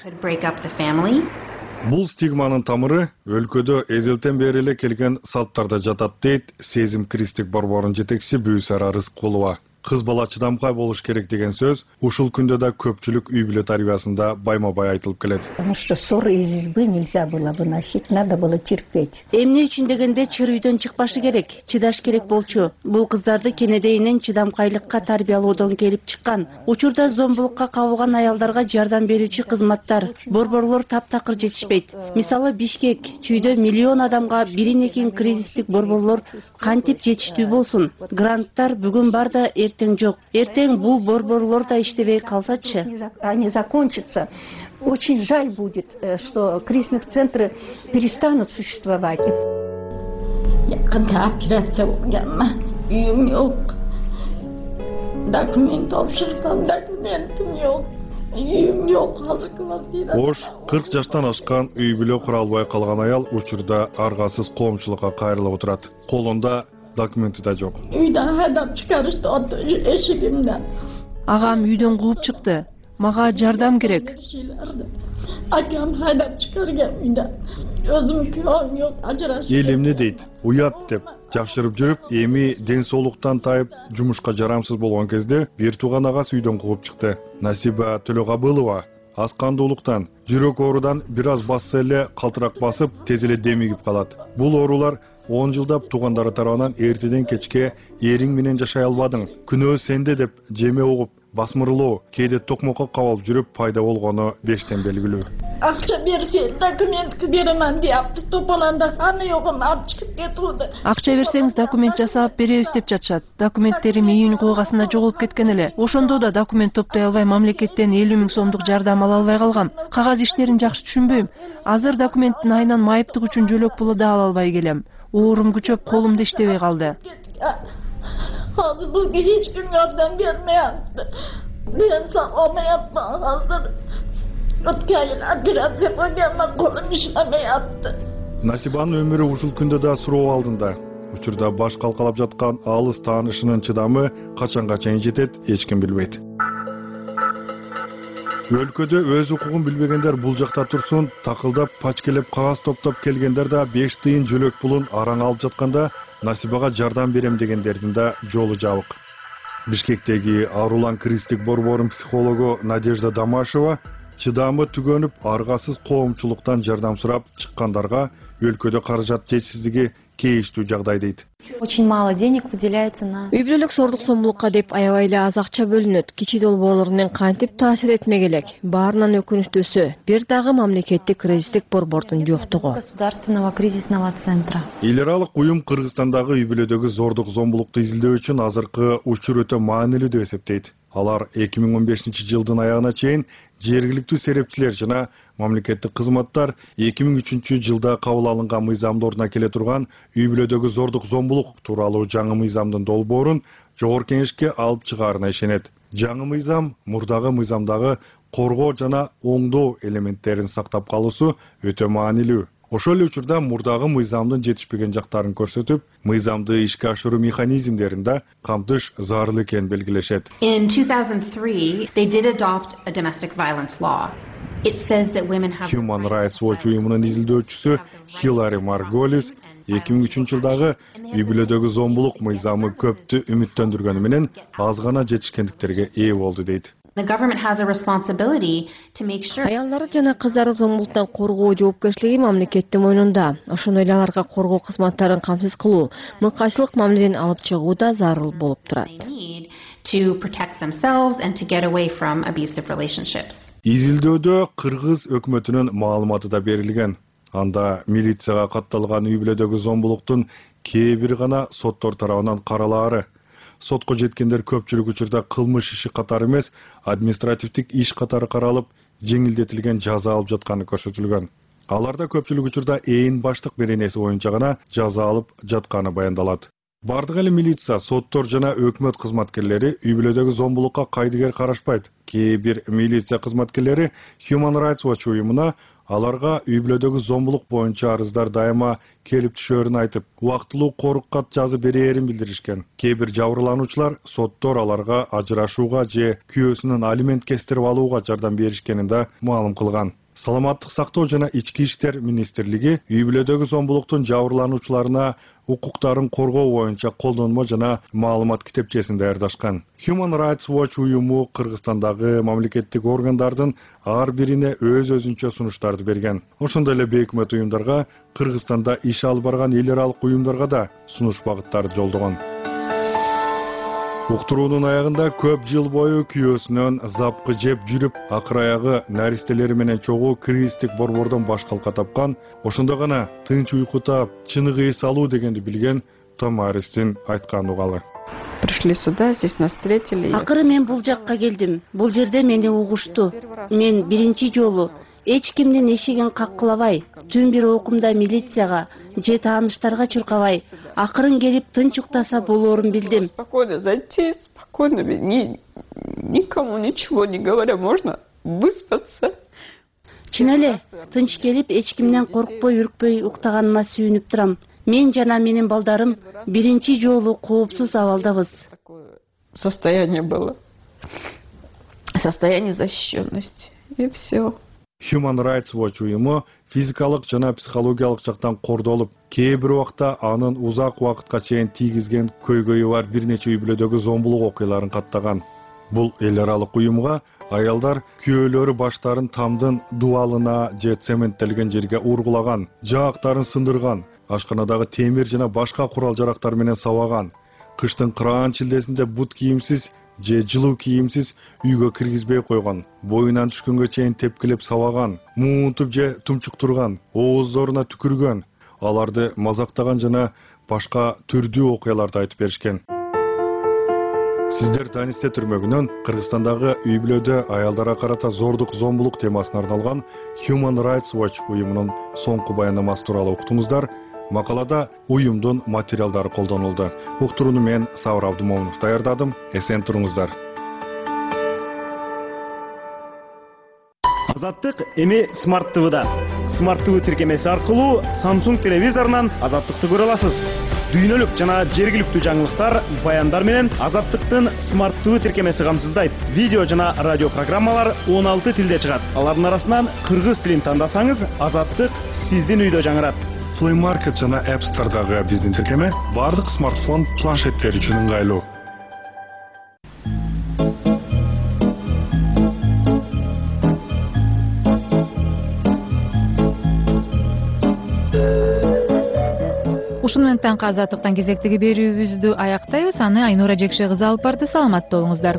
[SPEAKER 13] Бул стигманын тамыры өлкөдө эзелтен бери эле келген салттарда жатат дейт Сезим кризистик борборунун жетекчиси Бүйсара Рыскулова. Кыз бала чыдамкай болуш керек деген сөз ушул күндө да көпчүлүк үй бүлө тарбиясында байма-бай айтылып келет.
[SPEAKER 11] Потому что ссоры из избы нельзя было выносить, надо было терпеть.
[SPEAKER 20] Эмне үчүн дегенде чыр үйдөн чыкпашы керек, чыдаш керек болчу. Бул кыздарды кенедейинен чыдамкайлыкка тарбиялоодон келип чыккан. Учурда зомбулукка кабылган аялдарга жардам берүүчү кызматтар, борборлор таптакыр жетишпейт. Мисалы Бишкек, Чүйдө миллион адамга бирин экин кризистик борборлор кантип жетиштүү болсун? Гранттар бүгүн бар да эртең жок. Эртең бул борборлор да иштебей калсачы.
[SPEAKER 11] Они закончатся. Очень жаль будет, что кризисных центры перестанут существовать.
[SPEAKER 12] Yakında operasyon olganman, uyum yok. Dokument topşırsam dokumentim yok. Uyum yok, hazırlık değil.
[SPEAKER 13] Ош кырк жаштан ашкан үй бүлө кура албай калган аял учурда аргасыз коомчулукка кайрылып отурат. Колунда документи да жок.
[SPEAKER 12] Үйдөн хайдап чыгарышты эшигимден.
[SPEAKER 24] Агам үйдөн кууп чыкты. Мага жардам керек.
[SPEAKER 12] Akam haydat çıkarken uydan. Özüm köyüm yok, ajırashып.
[SPEAKER 13] Эл эмне дейт? Уят деп жакшырып жүрүп, эми ден соолуктан тайып, жумушка жарамсыз болгон кезде бир тууган агасы үйдөн кууп чыкты. Насиба Төлөгабылова аз кандуулуктан, жүрөк оорудан бир аз басса эле калтырак басып, тез эле демигип калат. Бул оорулар он жылдап туугандары тарабынан эртеден кечке эриң менен жашай албадың, күнөө сенде деп жеме угуп, басмырлоо, кээде токмокко кабалып жүрүп пайда болгону бештен белгилүү.
[SPEAKER 12] Акча берсе, документ беремин депти, топаланда аны жогун алып чыгып кетти.
[SPEAKER 24] Акча берсеңиз документ жасап беребиз деп жатышат. Документтерим июнь койгасында жоголуп кеткен эле. Ошондо да документ топтой албай мамлекеттен элүү миң сомдук жардам ала албай калгам. Кагаз иштерин жакшы түшүнбөйм. Азыр документтин айынан майыптык үчүн жөлөк пулу да ала албай келем. Оорум күчөп, колумда иштебей калды.
[SPEAKER 12] Hazır bizga hech kim yordam bermayapti. Men sog'olmayapman hozir. O'tgan yil operatsiya bo'lganman, qo'lim ishlamayapti.
[SPEAKER 13] Насибанын өмүрү ушул күндө да суроо алдында. Учурда баш калкалап жаткан алыс таанышынын чыдамы качанга чейин жетет, эч ким билбейт. Өлкөдө өз укугун билбегендер бул жакта турсун, такылдап, пачкелеп, кагаз топтоп келгендер да беш тыйын жөлөк пулун араң алып жатканда Насибага жардам берем дегендердин да жолу жабык. Бишкектеги Арулан кризистик борборунун психологу Надежда Дамашева чыдамы түгөнүп аргасыз коомчулуктан жардам сурап чыккандарга өлкөдө каражат жетишсиздиги кейиштүү жагдай дейт.
[SPEAKER 21] Очень мало денег выделяется на...
[SPEAKER 8] Үй бүлөлүк сордук зомбулукка деп аябай эле аз акча бөлүнөт. Кичи долбоорлор менен кантип таасир этмек элек? Баарынан өкүнүчтүүсү бир дагы мамлекеттик кризистик борбордун жоктугу.
[SPEAKER 21] Государственного кризисного центра.
[SPEAKER 13] Эл аралык уюм Кыргызстандагы үй бүлөдөгү зордук зомбулукту изилдөө үчүн азыркы учур өтө маанилүү деп эсептейт. Алар эки миң он бешинчи жылдын аягына чейин жергиликтүү серепчилер жана мамлекеттик кызматтар эки миң үчүнчү жылда кабыл алынган мыйзамды ордуна келе турган үй бүлөдөгү зордук зомбулук тууралуу жаңы мыйзамдын долбоорун жогорку кеңешке алып чыгаарына ишенет. Жаңы мыйзам мурдагы мыйзамдагы коргоо жана оңдоо элементтерин сактап калуусу өтө маанилүү. Ошол эле учурда мурдагы мыйзамдын жетишпеген жактарын көрсөтүп, мыйзамды ишке ашыруу механизмдерин да камтыш зарыл экенин белгилешет.
[SPEAKER 6] In two thousand three, they did adopt a domestic violence law. It says that women have
[SPEAKER 13] Human Rights Watch уюмунун изилдөөчүсү Хилари Марголис эки миң үчүнчү жылдагы үй бүлөдөгү зомбулук мыйзамы көптү үмүттөндүргөнү менен аз гана жетишкендиктерге ээ болду дейт.
[SPEAKER 6] The government has a responsibility to make sure
[SPEAKER 8] Аялдарды жана кыздарды зомбулуктан коргоо жоопкерчилиги мамлекеттин мойнунда. Ошондой эле аларга коргоо кызматтарын камсыз кылуу, мыкайчылык мамиледен алып чыгуу да зарыл болуп турат.
[SPEAKER 6] to protect themselves and to get away from abusive relationships.
[SPEAKER 13] Изилдөөдө Кыргыз өкмөтүнүн маалыматы да берилген. Анда милицияга катталган үй бүлөдөгү зомбулуктун кээ бир гана соттор тарабынан каралаары. Сотко жеткендер көпчүлүк учурда кылмыш иши катары эмес, административдик иш катары каралып, жеңилдетилген жаза алып жатканы көрсөтүлгөн. Аларда көпчүлүк учурда ээн баштык беренеси боюнча гана жаза алып жатканы баяндалат. Бардык эле милиция, соттор жана өкмөт кызматкерлери үй бүлөдөгү зомбулукка кайдыгер карашпайт. Кээ бир милиция кызматкерлери Human Rights Watch уюмуна аларга үй бүлөдөгү зомбулук боюнча арыздар дайыма келип түшөрүн айтып, убактылуу корук кат жазып берээрин билдиришкен. Кээ бир жабырлануучулар соттор аларга ажырашууга же күйөөсүнүн алимент кестирип алууга жардам беришкенин да маалым кылган. Саламаттык сактоо жана ички иштер министрлиги үй бүлөдөгү зомбулуктун жабырлануучуларына укуктарын коргоо боюнча колдонмо жана маалымат китепчесин даярдашкан. Human Rights Watch уюму Кыргызстандагы мамлекеттик органдардын ар бирине өз-өзүнчө сунуштарды берген. Ошондой эле бейөкмөт уюмдарга, Кыргызстанда иш алып барган эл аралык уюмдарга да сунуш багыттарды жолдогон. Уктуруунун аягында көп жыл бою күйөөсүнөн запкы жеп жүрүп, акыр аягы наристелери менен чогуу кризистик борбордон баш калка тапкан, ошондо гана тынч уйку таап, чыныгы эс алуу дегенди билген Том Аристин айткан угалы.
[SPEAKER 14] Пришли сюда, здесь нас встретили.
[SPEAKER 20] Акыры мен бул жакка келдим. Бул жерде мени угушту. Мен биринчи жолу эч кимдин эшигин каккылабай, түн бир окумда милицияга же тааныштарга чуркабай, акырын келип тынч уктаса болоорун билдим.
[SPEAKER 14] Спокойно зайти, спокойно, ни, никому ничего не говоря, можно выспаться.
[SPEAKER 20] Чын эле, тынч келип эч кимден коркпой, үркпөй уктаганыма сүйүнүп турам. Мен жана менин балдарым биринчи жолу коопсуз абалдабыз.
[SPEAKER 14] Состояние было. Состояние защищенности. И все.
[SPEAKER 13] Human Rights Watch уюму физикалык жана психологиялык жактан кордолуп, кээ бир убакта анын узак убакытка чейин тийгизген көйгөйү бар бир нече үй бүлөдөгү зомбулук окуяларын каттаган. Бул эл аралык уюмга аялдар күйөөлөрү баштарын тамдын дубалына же цементтелген жерге ургулаган, жаактарын сындырган, ашканадагы темир жана башка курал жарактар менен сабаган, кыштын кыраан чилдесинде бут кийимсиз же жылуу кийимсиз үйгө киргизбей койгон, боюнан түшкөнгө чейин тепкилеп сабаган, муунтуп же тумчуктурган, ооздоруна түкүргөн, аларды мазактаган жана башка түрдүү окуяларды айтып беришкен. Сиздер Данисте түрмөгүнөн Кыргызстандагы үй бүлөдө аялдарга карата зордук, зомбулук темасына арналган Human Rights Watch уюмунун соңку баяндамасы тууралуу уктуңуздар. Макалада уюмдун материалдары колдонулду. Уктурууну мен Саур Абдумомунов даярдадым. Эсен туруңуздар.
[SPEAKER 15] Азаттык эми Smart ти ви-да. Smart ти ви тиркемеси аркылуу Samsung телевизорунан Азаттыкты көрө аласыз. Дүйнөлүк жана жергиликтүү жаңылыктар, баяндар менен Азаттыктын Smart ти ви тиркемеси камсыздайт. Видео жана радио программалар он алты тилде чыгат. Алардын арасынан кыргыз тилин тандасаңыз, Азаттык сиздин үйдө жаңырат.
[SPEAKER 13] Play Market жана App Store'дагы биздин тиркеме бардык смартфон, планшеттер үчүн ыңгайлуу.
[SPEAKER 18] ушуну менен таңкы азаттыктан кезектеги берүүбүздү аяктайбыз. Аны Айнура Жекше кызы алып барды. Саламатта болуңуздар.